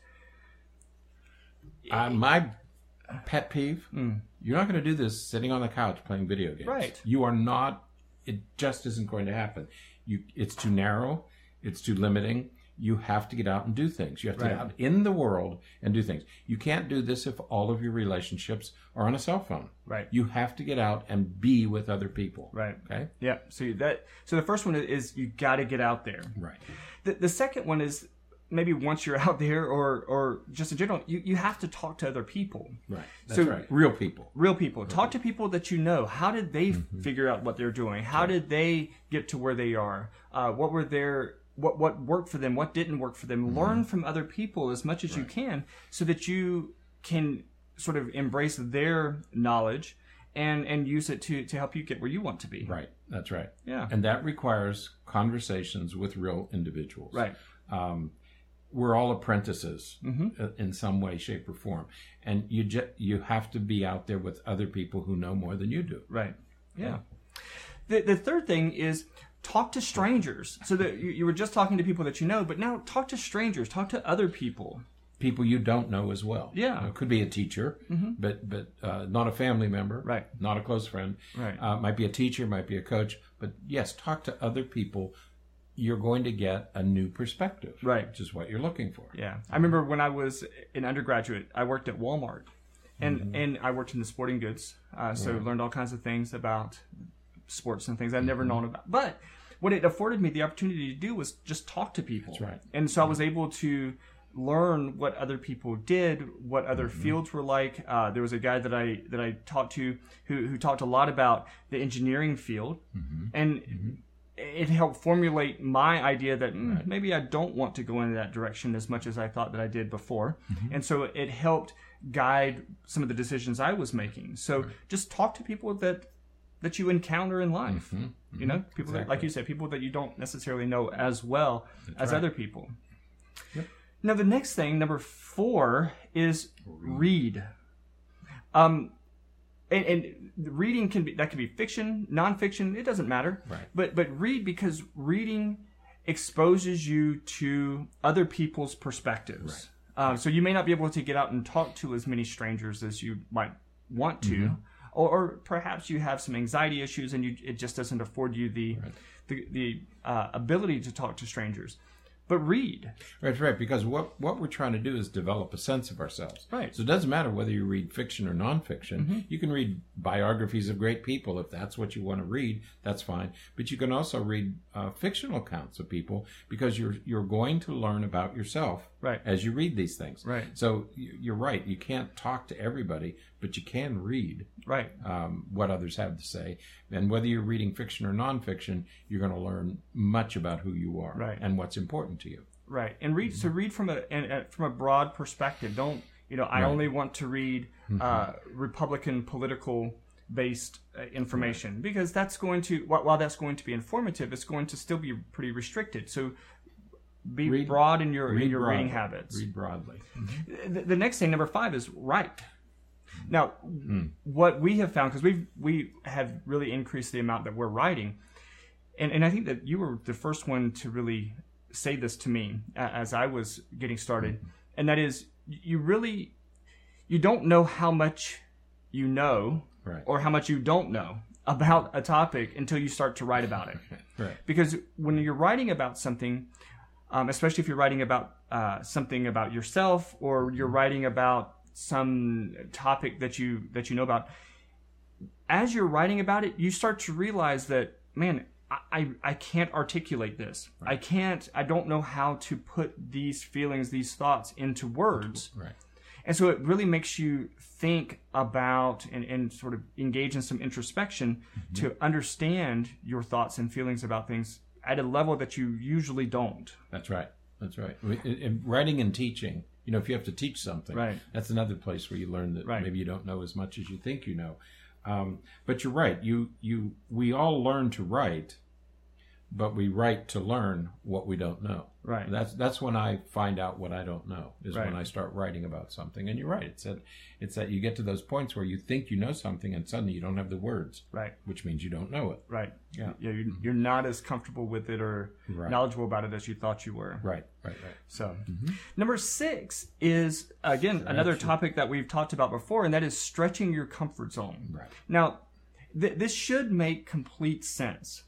Speaker 2: Uh, my pet peeve: you're not going to do this sitting on the couch playing video games.
Speaker 1: Right.
Speaker 2: You are not. It just isn't going to happen. You. It's too narrow. It's too limiting. You have to get out and do things. You have to
Speaker 1: Right.
Speaker 2: get out in the world and do things. You can't do this if all of your relationships are on a cell phone.
Speaker 1: Right.
Speaker 2: You have to get out and be with other people.
Speaker 1: Right.
Speaker 2: Okay.
Speaker 1: Yeah. So you- that. So the first one is you got to get out there.
Speaker 2: Right.
Speaker 1: The, the second one is maybe once you're out there, or or just in general, you, you have to talk to other people.
Speaker 2: Right. That's
Speaker 1: So-
Speaker 2: right. Real people.
Speaker 1: Real people. Talk to people that you know. How did they figure out what they're doing? How did they get to where they are? Uh, what were their what what worked for them? What didn't work for them? Learn from other people as much as you can, so that you can sort of embrace their knowledge and and use it to to help you get where you want to be.
Speaker 2: Right. That's right.
Speaker 1: Yeah.
Speaker 2: And that requires conversations with real individuals.
Speaker 1: Right.
Speaker 2: Um, we're all apprentices
Speaker 1: Mm-hmm.
Speaker 2: uh, in some way, shape, or form, and you ju- you have to be out there with other people who know more than you do.
Speaker 1: Right. Yeah. The the third thing is talk to strangers. So that you, you were just talking to people that you know, but now talk to strangers. Talk to other people.
Speaker 2: People you don't know as well.
Speaker 1: Yeah.
Speaker 2: You know, it could be a teacher, but but uh, not a family member.
Speaker 1: Right.
Speaker 2: Not a close friend.
Speaker 1: Right.
Speaker 2: Uh, might be a teacher. Might be a coach. But yes, talk to other people. You're going to get a new perspective.
Speaker 1: Right.
Speaker 2: Which is what you're looking for.
Speaker 1: Yeah, I remember when I was an undergraduate, I worked at Walmart, and
Speaker 2: Mm-hmm.
Speaker 1: and I worked in the sporting goods, uh, so learned all kinds of things about sports and things I'd
Speaker 2: Mm-hmm.
Speaker 1: never known about. But what it afforded me the opportunity to do was just talk to people.
Speaker 2: That's right.
Speaker 1: And so I was able to learn what other people did, what other
Speaker 2: Mm-hmm.
Speaker 1: fields were like. Uh, there was a guy that I that I talked to who who talked a lot about the engineering field,
Speaker 2: Mm-hmm.
Speaker 1: and it helped formulate my idea that mm, maybe I don't want to go in that direction as much as I thought that I did before.
Speaker 2: Mm-hmm.
Speaker 1: And so it helped guide some of the decisions I was making. So just talk to people that that you encounter in life.
Speaker 2: Mm-hmm.
Speaker 1: You know, people that, like you said, people that you don't necessarily know as well as
Speaker 2: right.
Speaker 1: other people.
Speaker 2: Yep.
Speaker 1: Now the next thing, number four, is read. Um, and, and reading can be that can be fiction, nonfiction. It doesn't matter.
Speaker 2: Right.
Speaker 1: But but read, because reading exposes you to other people's perspectives.
Speaker 2: Right.
Speaker 1: Um, so you may not be able to get out and talk to as many strangers as you might want to,
Speaker 2: Mm-hmm.
Speaker 1: or, or perhaps you have some anxiety issues and you, it just doesn't afford you the
Speaker 2: Right.
Speaker 1: the, the uh, ability to talk to strangers. But read.
Speaker 2: Right, right. Because what what we're trying to do is develop a sense of ourselves.
Speaker 1: Right.
Speaker 2: So it doesn't matter whether you read fiction or nonfiction.
Speaker 1: Mm-hmm.
Speaker 2: You can read biographies of great people if that's what you want to read. That's fine. But you can also read uh, fictional accounts of people, because you're you're going to learn about yourself
Speaker 1: Right.
Speaker 2: as you read these things.
Speaker 1: Right.
Speaker 2: So you- you're right. You can't talk to everybody, but you can read
Speaker 1: Right.
Speaker 2: um, what others have to say. And whether you're reading fiction or nonfiction, you're going to learn much about who you are
Speaker 1: Right.
Speaker 2: and what's important to you.
Speaker 1: Right, and read. So read from a and, uh, from a broad perspective. Don't you know? I
Speaker 2: Right.
Speaker 1: only want to read uh, Republican political based uh, information, because that's going to, while while that's going to be informative, it's going to still be pretty restricted. So be
Speaker 2: Read-
Speaker 1: broad in your
Speaker 2: Read
Speaker 1: in your
Speaker 2: broadly.
Speaker 1: reading habits.
Speaker 2: Read broadly.
Speaker 1: The, the next thing, number five, is write. Now, what we have found, because we we have really increased the amount that we're writing, and and I think that you were the first one to really say this to me a- as I was getting started, and that is, you really, you don't know how much you know,
Speaker 2: Right.
Speaker 1: or how much you don't know about a topic until you start to write about it.
Speaker 2: Right.
Speaker 1: Because when you're writing about something, um, especially if you're writing about uh, something about yourself, or you're writing about some topic that you that you know about, as you're writing about it, you start to realize that, man, I I, I can't articulate this. Right. I can't. I don't know how to put these feelings, these thoughts into words.
Speaker 2: Right.
Speaker 1: And so it really makes you think about and, and sort of engage in some introspection mm-hmm. to understand your thoughts and feelings about things at a level that you usually don't.
Speaker 2: That's right. That's right. In, in writing and teaching, you know, if you have to teach something,
Speaker 1: right.
Speaker 2: that's another place where you learn that
Speaker 1: right.
Speaker 2: maybe you don't know as much as you think you know. Um, but you're right. You you we all learn to write, but we write to learn what we don't know.
Speaker 1: Right.
Speaker 2: That's that's when I find out what I don't know, is
Speaker 1: right.
Speaker 2: when I start writing about something. And you're right. It's that it's that you get to those points where you think you know something and suddenly you don't have the words.
Speaker 1: Right.
Speaker 2: Which means you don't know it.
Speaker 1: Right.
Speaker 2: Yeah.
Speaker 1: Yeah. You're, you're not as comfortable with it or
Speaker 2: right.
Speaker 1: knowledgeable about it as you thought you were.
Speaker 2: Right. Right. Right.
Speaker 1: So,
Speaker 2: mm-hmm.
Speaker 1: number six is, again, Stretch. another topic that we've talked about before, and that is stretching your comfort zone.
Speaker 2: Right.
Speaker 1: Now, th- this should make complete sense.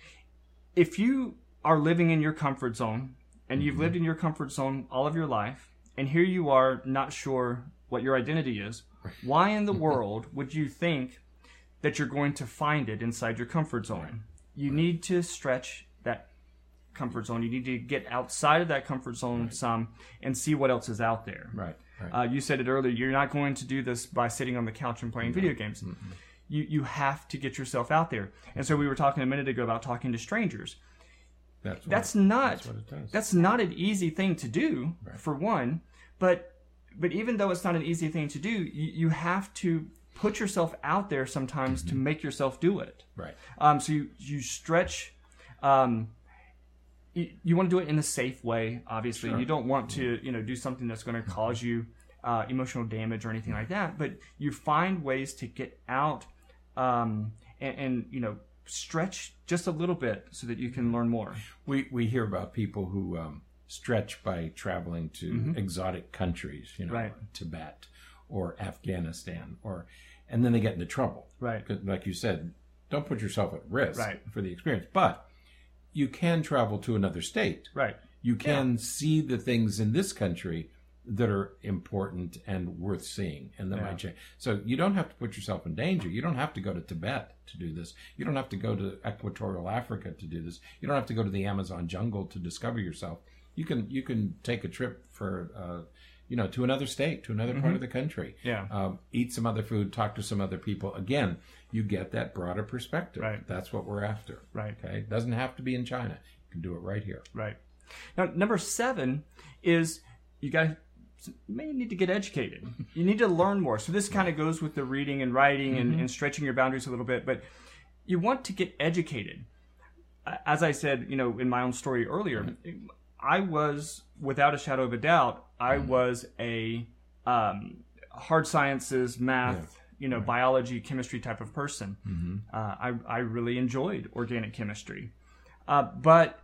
Speaker 1: If you are living in your comfort zone, and you've lived in your comfort zone all of your life, and here you are not sure what your identity is, why in the world would you think that you're going to find it inside your comfort zone?
Speaker 2: Right.
Speaker 1: You
Speaker 2: right.
Speaker 1: need to stretch that comfort zone. You need to get outside of that comfort zone
Speaker 2: right.
Speaker 1: some and see what else is out there.
Speaker 2: Right. right.
Speaker 1: Uh, you said it earlier, you're not going to do this by sitting on the couch and playing no. video games.
Speaker 2: Mm-hmm.
Speaker 1: You, you have to get yourself out there. And so we were talking a minute ago about talking to strangers.
Speaker 2: That's,
Speaker 1: that's
Speaker 2: what,
Speaker 1: not
Speaker 2: that's, what it does.
Speaker 1: that's not an easy thing to do,
Speaker 2: right.
Speaker 1: for one. But but even though it's not an easy thing to do, you, you have to put yourself out there sometimes mm-hmm. to make yourself do it.
Speaker 2: Right.
Speaker 1: Um. So you you stretch. Um. You, you want to do it in a safe way. Obviously,
Speaker 2: sure.
Speaker 1: you don't want to you know do something that's going to cause you uh, emotional damage or anything like that. But you find ways to get out, um, and, and you know. stretch just a little bit so that you can learn more.
Speaker 2: We we hear about people who um, stretch by traveling to mm-hmm. exotic countries, you know,
Speaker 1: right.
Speaker 2: Tibet or Afghanistan, or and then they get into trouble.
Speaker 1: Right.
Speaker 2: Like you said, don't put yourself at risk
Speaker 1: right.
Speaker 2: for the experience. But you can travel to another state.
Speaker 1: Right.
Speaker 2: You can
Speaker 1: yeah.
Speaker 2: see the things in this country that are important and worth seeing, and that
Speaker 1: yeah.
Speaker 2: might change. So you don't have to put yourself in danger. You don't have to go to Tibet to do this. You don't have to go to Equatorial Africa to do this. You don't have to go to the Amazon jungle to discover yourself. You can you can take a trip for uh, you know to another state, to another mm-hmm. part of the country.
Speaker 1: Yeah.
Speaker 2: Um, eat some other food, talk to some other people. Again, you get that broader perspective.
Speaker 1: Right.
Speaker 2: That's what we're after.
Speaker 1: Right.
Speaker 2: Okay. It doesn't have to be in China. You can do it right here.
Speaker 1: Right. Now, number seven is you got to. You may need to get educated. You need to learn more. So this kind of goes with the reading and writing and, mm-hmm. and stretching your boundaries a little bit. But you want to get educated. As I said, you know, in my own story earlier, mm-hmm. I was, without a shadow of a doubt, I mm-hmm. was a um, hard sciences, math, yeah. you know, right. biology, chemistry type of person. Mm-hmm. Uh, I, I really enjoyed organic chemistry. Uh, but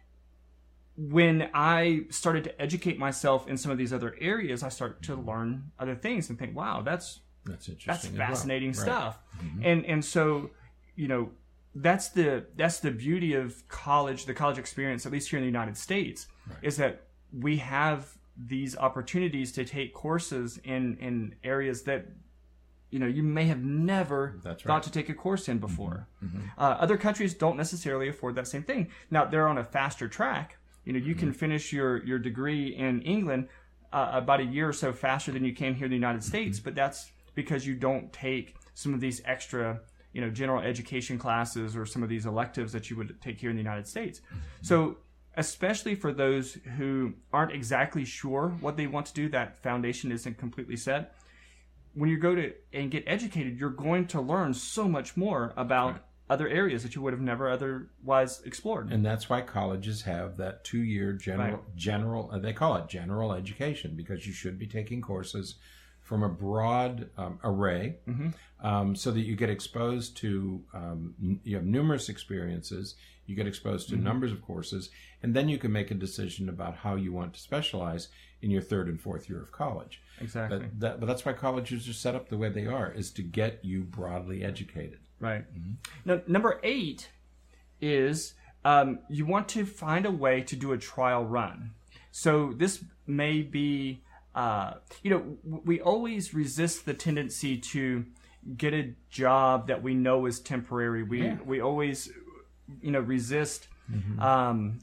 Speaker 1: when I started to educate myself in some of these other areas, I started to learn other things and think, wow, that's
Speaker 2: that's interesting.
Speaker 1: That's fascinating
Speaker 2: well.
Speaker 1: stuff.
Speaker 2: Right. Mm-hmm.
Speaker 1: And and so, you know, that's the that's the beauty of college, the college experience, at least here in the United States, right. is that we have these opportunities to take courses in, in areas that, you know, you may have never
Speaker 2: That's
Speaker 1: thought
Speaker 2: right.
Speaker 1: to take a course in before.
Speaker 2: Mm-hmm. Mm-hmm.
Speaker 1: Uh, other countries don't necessarily afford that same thing. Now, they're on a faster track. You know, you can finish your, your degree in England uh, about a year or so faster than you can here in the United States, but that's because you don't take some of these extra, you know, general education classes or some of these electives that you would take here in the United States. So, especially for those who aren't exactly sure what they want to do, that foundation isn't completely set, when you go to and get educated, you're going to learn so much more about right. other areas that you would have never otherwise explored.
Speaker 2: And that's why colleges have that two-year general, right. general, uh, they call it general education, because you should be taking courses from a broad um, array, mm-hmm. um, so that you get exposed to, um, n- you have numerous experiences, you get exposed to mm-hmm. numbers of courses, and then you can make a decision about how you want to specialize in your third and fourth year of college.
Speaker 1: Exactly.
Speaker 2: But, that, but that's why colleges are set up the way they are, is to get you broadly educated.
Speaker 1: Right. Mm-hmm. Now, number eight is um, you want to find a way to do a trial run. So this may be... Uh, you know, we always resist the tendency to get a job that we know is temporary. We yeah. we always, you know, resist mm-hmm. um,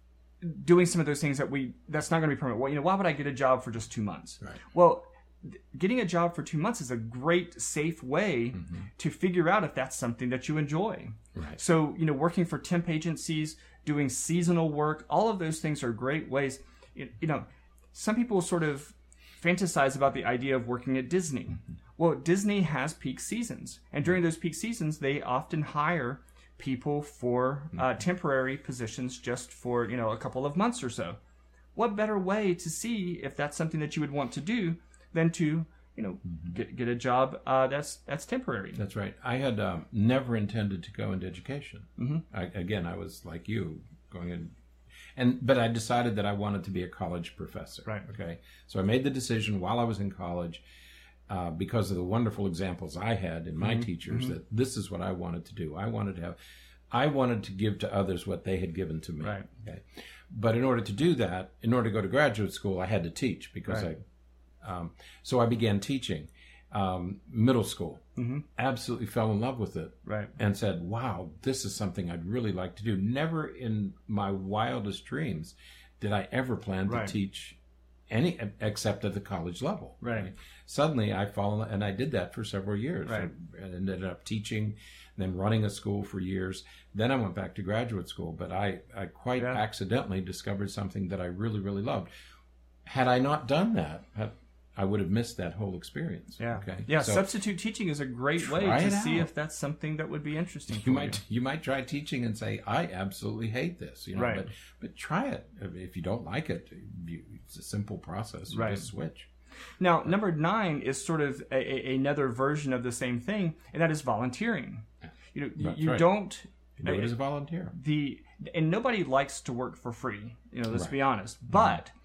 Speaker 1: doing some of those things that we that's not going to be permanent. Well, you know, why would I get a job for just two months?
Speaker 2: Right.
Speaker 1: Well, getting a job for two months is a great, safe way mm-hmm. to figure out if that's something that you enjoy.
Speaker 2: Right.
Speaker 1: So, you know, working for temp agencies, doing seasonal work, all of those things are great ways. You, you know, some people sort of fantasize about the idea of working at Disney. Mm-hmm. Well, Disney has peak seasons, and during those peak seasons, they often hire people for uh, mm-hmm. temporary positions just for, you know, a couple of months or so. What better way to see if that's something that you would want to do than to, you know, mm-hmm. get get a job uh, that's that's temporary.
Speaker 2: That's right. I had um, never intended to go into education. Mm-hmm. I, again, I was like you, going in. And but I decided that I wanted to be a college professor.
Speaker 1: Right.
Speaker 2: Okay. So I made the decision while I was in college, uh, because of the wonderful examples I had in my mm-hmm. teachers, mm-hmm. that this is what I wanted to do. I wanted to have, I wanted to give to others what they had given to me.
Speaker 1: Right.
Speaker 2: Okay. But in order to do that, in order to go to graduate school, I had to teach because
Speaker 1: right.
Speaker 2: I, um, so I began teaching. Um, middle school, mm-hmm. absolutely fell in love with it,
Speaker 1: right.
Speaker 2: and said, wow, this is something I'd really like to do. Never in my wildest dreams did I ever plan to
Speaker 1: right.
Speaker 2: teach any, except at the college level.
Speaker 1: Right. right.
Speaker 2: Suddenly I fall in, and I did that for several years.
Speaker 1: Right.
Speaker 2: I ended up teaching, then running a school for years. Then I went back to graduate school, but I, I quite yeah. accidentally discovered something that I really, really loved. Had I not done that, had, I would have missed that whole experience.
Speaker 1: Yeah.
Speaker 2: Okay.
Speaker 1: Yeah.
Speaker 2: So,
Speaker 1: substitute teaching is a great way to see if that's something that would be interesting.
Speaker 2: You
Speaker 1: for
Speaker 2: might
Speaker 1: you.
Speaker 2: you might try teaching and say, I absolutely hate this. You know,
Speaker 1: right.
Speaker 2: but but try it. If you don't like it, you, it's a simple process. You
Speaker 1: right.
Speaker 2: just switch.
Speaker 1: Now, but, number nine is sort of a, a, another version of the same thing, and that is volunteering. You know,
Speaker 2: that's
Speaker 1: you
Speaker 2: right.
Speaker 1: don't.
Speaker 2: You do it as a volunteer.
Speaker 1: The and nobody likes to work for free. You know, let's
Speaker 2: right.
Speaker 1: be honest. But mm-hmm.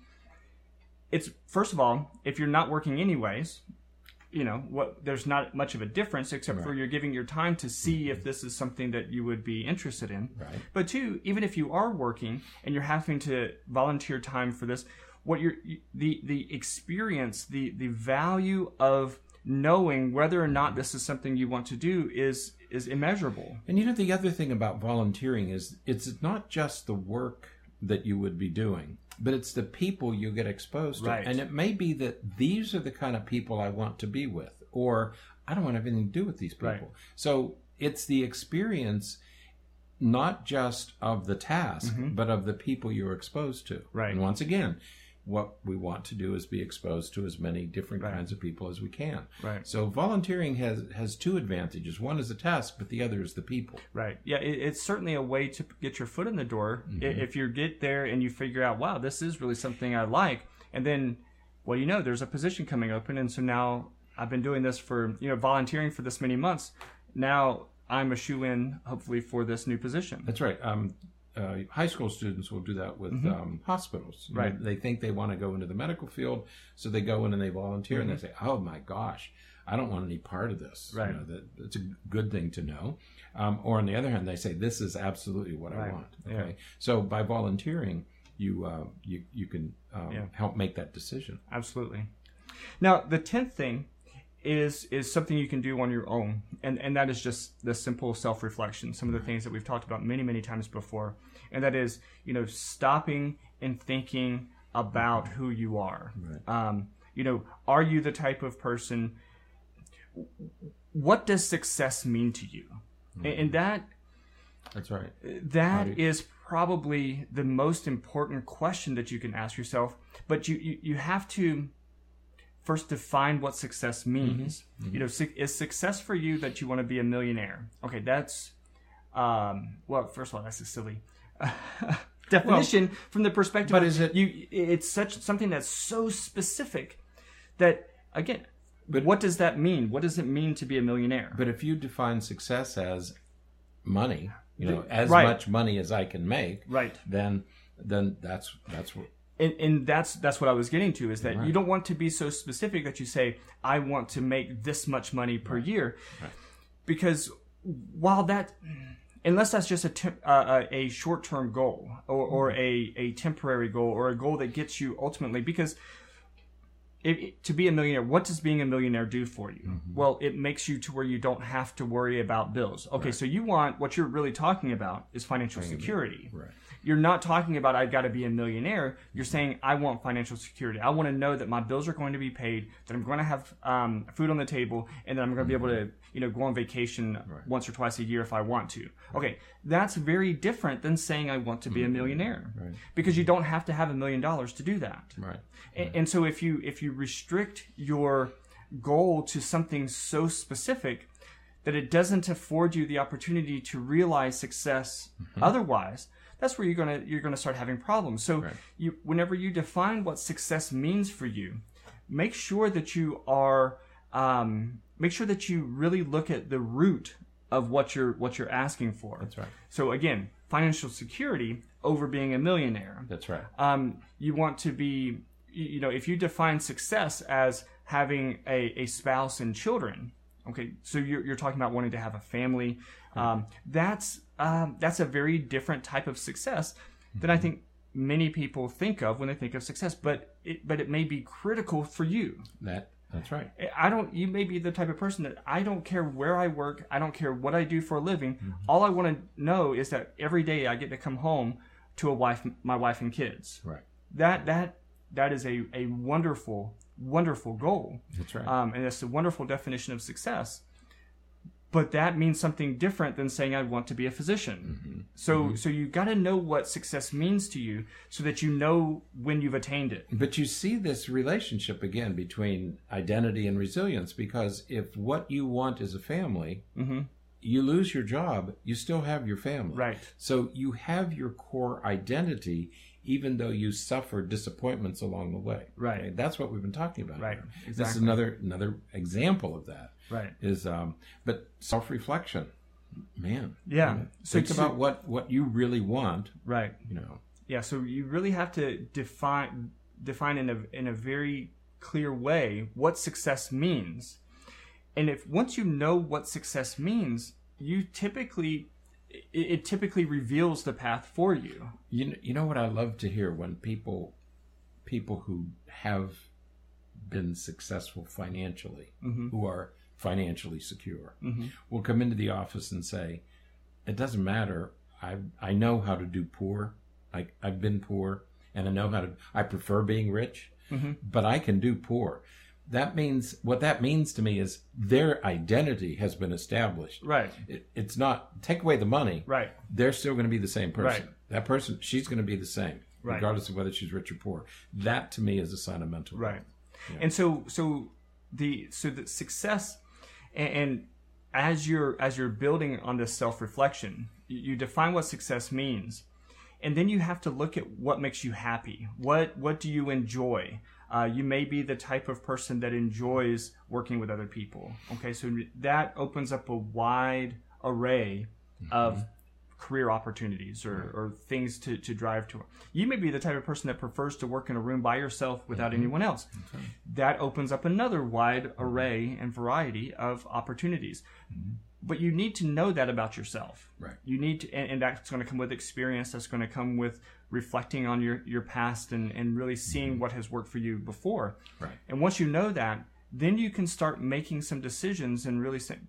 Speaker 1: it's, first of all, if you're not working anyways, you know, what there's not much of a difference except right. for you're giving your time to see mm-hmm. if this is something that you would be interested in.
Speaker 2: Right.
Speaker 1: But two, even if you are working and you're having to volunteer time for this, what you're the the experience, the the value of knowing whether or not this is something you want to do is is immeasurable.
Speaker 2: And you know, the other thing about volunteering is it's not just the work that you would be doing, but it's the people you get exposed to.
Speaker 1: Right.
Speaker 2: And it may be that these are the kind of people I want to be with, or I don't want to have anything to do with these people.
Speaker 1: Right.
Speaker 2: So it's the experience, not just of the task, mm-hmm. but of the people you're exposed to.
Speaker 1: Right.
Speaker 2: And once again, what we want to do is be exposed to as many different
Speaker 1: right.
Speaker 2: kinds of people as we can.
Speaker 1: Right.
Speaker 2: So volunteering has, has two advantages. One is the task, but the other is the people.
Speaker 1: Right. Yeah, it, it's certainly a way to get your foot in the door. Mm-hmm. If you get there and you figure out, wow, this is really something I like, and then, well, you know, there's a position coming open, and so now I've been doing this for, you know, volunteering for this many months. Now I'm a shoe-in, hopefully, for this new position.
Speaker 2: That's right. Um, Uh, high school students will do that with mm-hmm. um, hospitals.
Speaker 1: Right.
Speaker 2: You know, they think they want to go into the medical field, so they go in and they volunteer, mm-hmm. and they say, "Oh my gosh, I don't want any part of this."
Speaker 1: Right.
Speaker 2: You know, that, that's a good thing to know. Um, or on the other hand, they say, "This is absolutely what
Speaker 1: right.
Speaker 2: I want." Okay.
Speaker 1: Yeah.
Speaker 2: So by volunteering, you uh, you you can um,
Speaker 1: yeah.
Speaker 2: help make that decision.
Speaker 1: Absolutely. Now, the tenth thing is is something you can do on your own, and and that is just the simple self-reflection. Some of the things that we've talked about many many times before, and that is, you know, stopping and thinking about who you are.
Speaker 2: Right.
Speaker 1: Um, you know, are you the type of person? What does success mean to you? Mm-hmm. And, and that
Speaker 2: that's right.
Speaker 1: That is probably the most important question that you can ask yourself. But you you, you have to first define what success means.
Speaker 2: Mm-hmm.
Speaker 1: You know, su- is success for you that you want to be a millionaire? Okay, that's, um, well, first of all, that's a silly definition well, from the perspective.
Speaker 2: But
Speaker 1: of
Speaker 2: is it?
Speaker 1: You, it's such something that's so specific that, again,
Speaker 2: but
Speaker 1: what does that mean? What does it mean to be a millionaire?
Speaker 2: But if you define success as money, you know, as
Speaker 1: right.
Speaker 2: much money as I can make,
Speaker 1: right?
Speaker 2: Then, then that's that's what.
Speaker 1: And, and that's that's what I was getting to, is that
Speaker 2: right.
Speaker 1: you don't want to be so specific that you say, I want to make this much money per
Speaker 2: right.
Speaker 1: year.
Speaker 2: Right.
Speaker 1: Because while that, unless that's just a, temp, uh, a short-term goal or, or a, a temporary goal or a goal that gets you ultimately, because it, to be a millionaire, what does being a millionaire do for you? Mm-hmm. Well, it makes you to where you don't have to worry about bills. Okay, right. So you want, what you're really talking about is financial security.
Speaker 2: Right.
Speaker 1: You're not talking about, I've got to be a millionaire. You're saying, I want financial security. I want to know that my bills are going to be paid, that I'm going to have um, food on the table, and that I'm going to be able to, you know, go on vacation right. once or twice a year if I want to. Okay, that's very different than saying I want to be a millionaire,
Speaker 2: right.
Speaker 1: because you don't have to have a million dollars to do that.
Speaker 2: Right. Right.
Speaker 1: And, and so if you if you restrict your goal to something so specific that it doesn't afford you the opportunity to realize success mm-hmm. otherwise, that's where you're gonna you're gonna start having problems. So
Speaker 2: right.
Speaker 1: you, whenever you define what success means for you, make sure that you are um, make sure that you really look at the root of what you're what you're asking for.
Speaker 2: That's right.
Speaker 1: So again, financial security over being a millionaire.
Speaker 2: That's right.
Speaker 1: Um, you want to be, you know, if you define success as having a, a spouse and children, okay, so you're you're talking about wanting to have a family. Um, that's um, that's a very different type of success than I think many people think of when they think of success. But it but it may be critical for you.
Speaker 2: That that's right.
Speaker 1: I don't. You may be the type of person that I don't care where I work. I don't care what I do for a living. Mm-hmm. All I want to know is that every day I get to come home to a wife, my wife and kids.
Speaker 2: Right.
Speaker 1: That that that is a a wonderful wonderful goal.
Speaker 2: That's right.
Speaker 1: Um, and that's a wonderful definition of success. But that means something different than saying I want to be a physician. Mm-hmm. So mm-hmm. so you got to know what success means to you so that you know when you've attained it.
Speaker 2: But you see this relationship again between identity and resilience, because if what you want is a family, mm-hmm. you lose your job, you still have your family.
Speaker 1: Right.
Speaker 2: So you have your core identity even though you suffer disappointments along the way.
Speaker 1: Right.
Speaker 2: Okay? That's what we've been talking about.
Speaker 1: Right.
Speaker 2: Here.
Speaker 1: Exactly.
Speaker 2: This is another another example of that.
Speaker 1: Right.
Speaker 2: Is um, but self-reflection, man.
Speaker 1: Yeah.
Speaker 2: You know,
Speaker 1: so
Speaker 2: think
Speaker 1: to,
Speaker 2: about what, what you really want.
Speaker 1: Right.
Speaker 2: You know.
Speaker 1: Yeah. So you really have to define define in a in a very clear way what success means, and if once you know what success means, you typically it, it typically reveals the path for you.
Speaker 2: You know, you know what I love to hear when people people who have been successful financially, mm-hmm. who are financially secure, mm-hmm. will come into the office and say, it doesn't matter. I I know how to do poor. I, I've been poor, and I know how to, I prefer being rich, mm-hmm. but I can do poor. That means, what that means to me is their identity has been established.
Speaker 1: Right.
Speaker 2: It, it's not, take away the money.
Speaker 1: Right.
Speaker 2: They're still going to be the same person.
Speaker 1: Right.
Speaker 2: That person, she's going to be the same,
Speaker 1: right.
Speaker 2: regardless of whether she's rich or poor. That to me is a sign of mental
Speaker 1: right.
Speaker 2: health. Yeah.
Speaker 1: And so, so the so the success, and, and as you're as you're building on this self-reflection, you, you define what success means, and then you have to look at what makes you happy. What what do you enjoy? Uh, you may be the type of person that enjoys working with other people. Okay, so that opens up a wide array mm-hmm. of career opportunities or, right. or things to, to drive to. You may be the type of person that prefers to work in a room by yourself without mm-hmm. anyone else. Okay. That opens up another wide array and variety of opportunities. Mm-hmm. But you need to know that about yourself.
Speaker 2: Right. You
Speaker 1: need to, and, and that's going to come with experience. That's going to come with reflecting on your, your past and, and really seeing mm-hmm. what has worked for you before.
Speaker 2: Right.
Speaker 1: And once you know that, then you can start making some decisions and really say,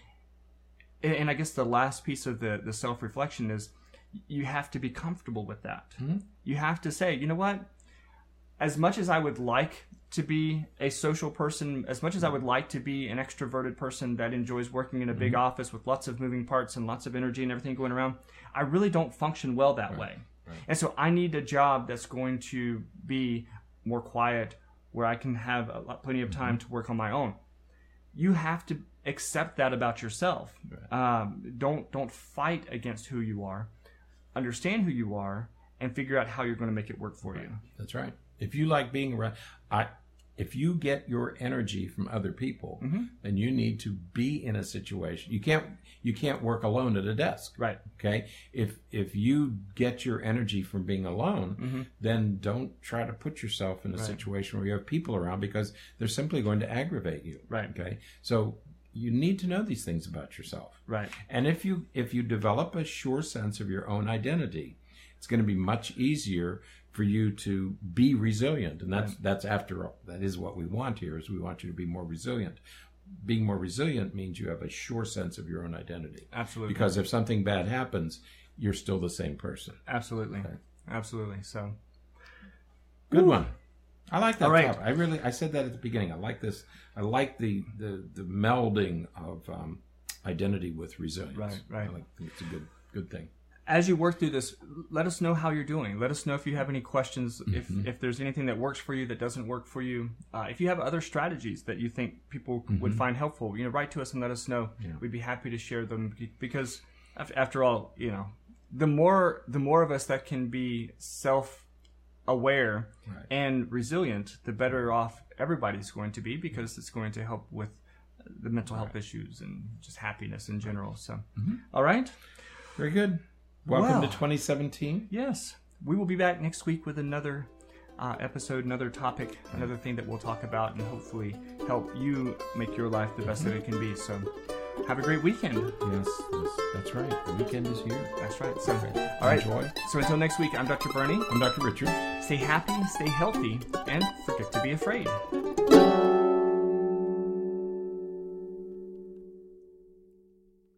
Speaker 1: and I guess the last piece of the, the self-reflection is you have to be comfortable with that. Mm-hmm. You have to say, you know what? As much as I would like to be a social person, as much as I would like to be an extroverted person that enjoys working in a big mm-hmm. office with lots of moving parts and lots of energy and everything going around, I really don't function well that
Speaker 2: right.
Speaker 1: way.
Speaker 2: Right.
Speaker 1: And so I need a job that's going to be more quiet, where I can have a lot, plenty of time to work on my own. You have to accept that about yourself. Right. Um, don't don't fight against who you are. Understand who you are and figure out how you're going to make it work for
Speaker 2: right.
Speaker 1: you.
Speaker 2: That's right. If you like being around, I, if you get your energy from other people, mm-hmm. then you need to be in a situation. You can't you can't work alone at a desk.
Speaker 1: Right.
Speaker 2: Okay. If if you get your energy from being alone, mm-hmm. then don't try to put yourself in a right. situation where you have people around, because they're simply going to aggravate you.
Speaker 1: Right.
Speaker 2: Okay. So you need to know these things about yourself.
Speaker 1: Right.
Speaker 2: And if you if you develop a sure sense of your own identity, it's going to be much easier for you to be resilient. And that's right. that's after all, that is what we want here, is we want you to be more resilient. Being more resilient means you have a sure sense of your own identity.
Speaker 1: Absolutely.
Speaker 2: Because if something bad happens, you're still the same person.
Speaker 1: Absolutely.
Speaker 2: Okay.
Speaker 1: Absolutely. So
Speaker 2: good Ooh. one. I like that.
Speaker 1: All right.
Speaker 2: Topic. I really, I said that at the beginning. I like this. I like the the, the melding of um, identity with resilience.
Speaker 1: Right, right.
Speaker 2: I like, think it's a good good thing.
Speaker 1: As you work through this, let us know how you're doing. Let us know if you have any questions, mm-hmm. if if there's anything that works for you that doesn't work for you. Uh, if you have other strategies that you think people mm-hmm. would find helpful, you know, write to us and let us know. Yeah. We'd be happy to share them, because after all, you know, the more the more of us that can be self-aware right. and resilient, the better off everybody's going to be, because it's going to help with the mental health right. issues and just happiness in general. So, mm-hmm. all right.
Speaker 2: Very good. Welcome
Speaker 1: well,
Speaker 2: to twenty seventeen.
Speaker 1: Yes. We will be back next week with another uh, episode, another topic, another thing that we'll talk about, and hopefully help you make your life the best mm-hmm. that it can be. So have a great weekend.
Speaker 2: Yes, yes, that's right. The weekend is here.
Speaker 1: That's right. So, all right.
Speaker 2: Enjoy.
Speaker 1: So until next week, I'm Doctor Bernie.
Speaker 2: I'm Doctor Richard.
Speaker 1: Stay happy, stay healthy, and forget to be afraid.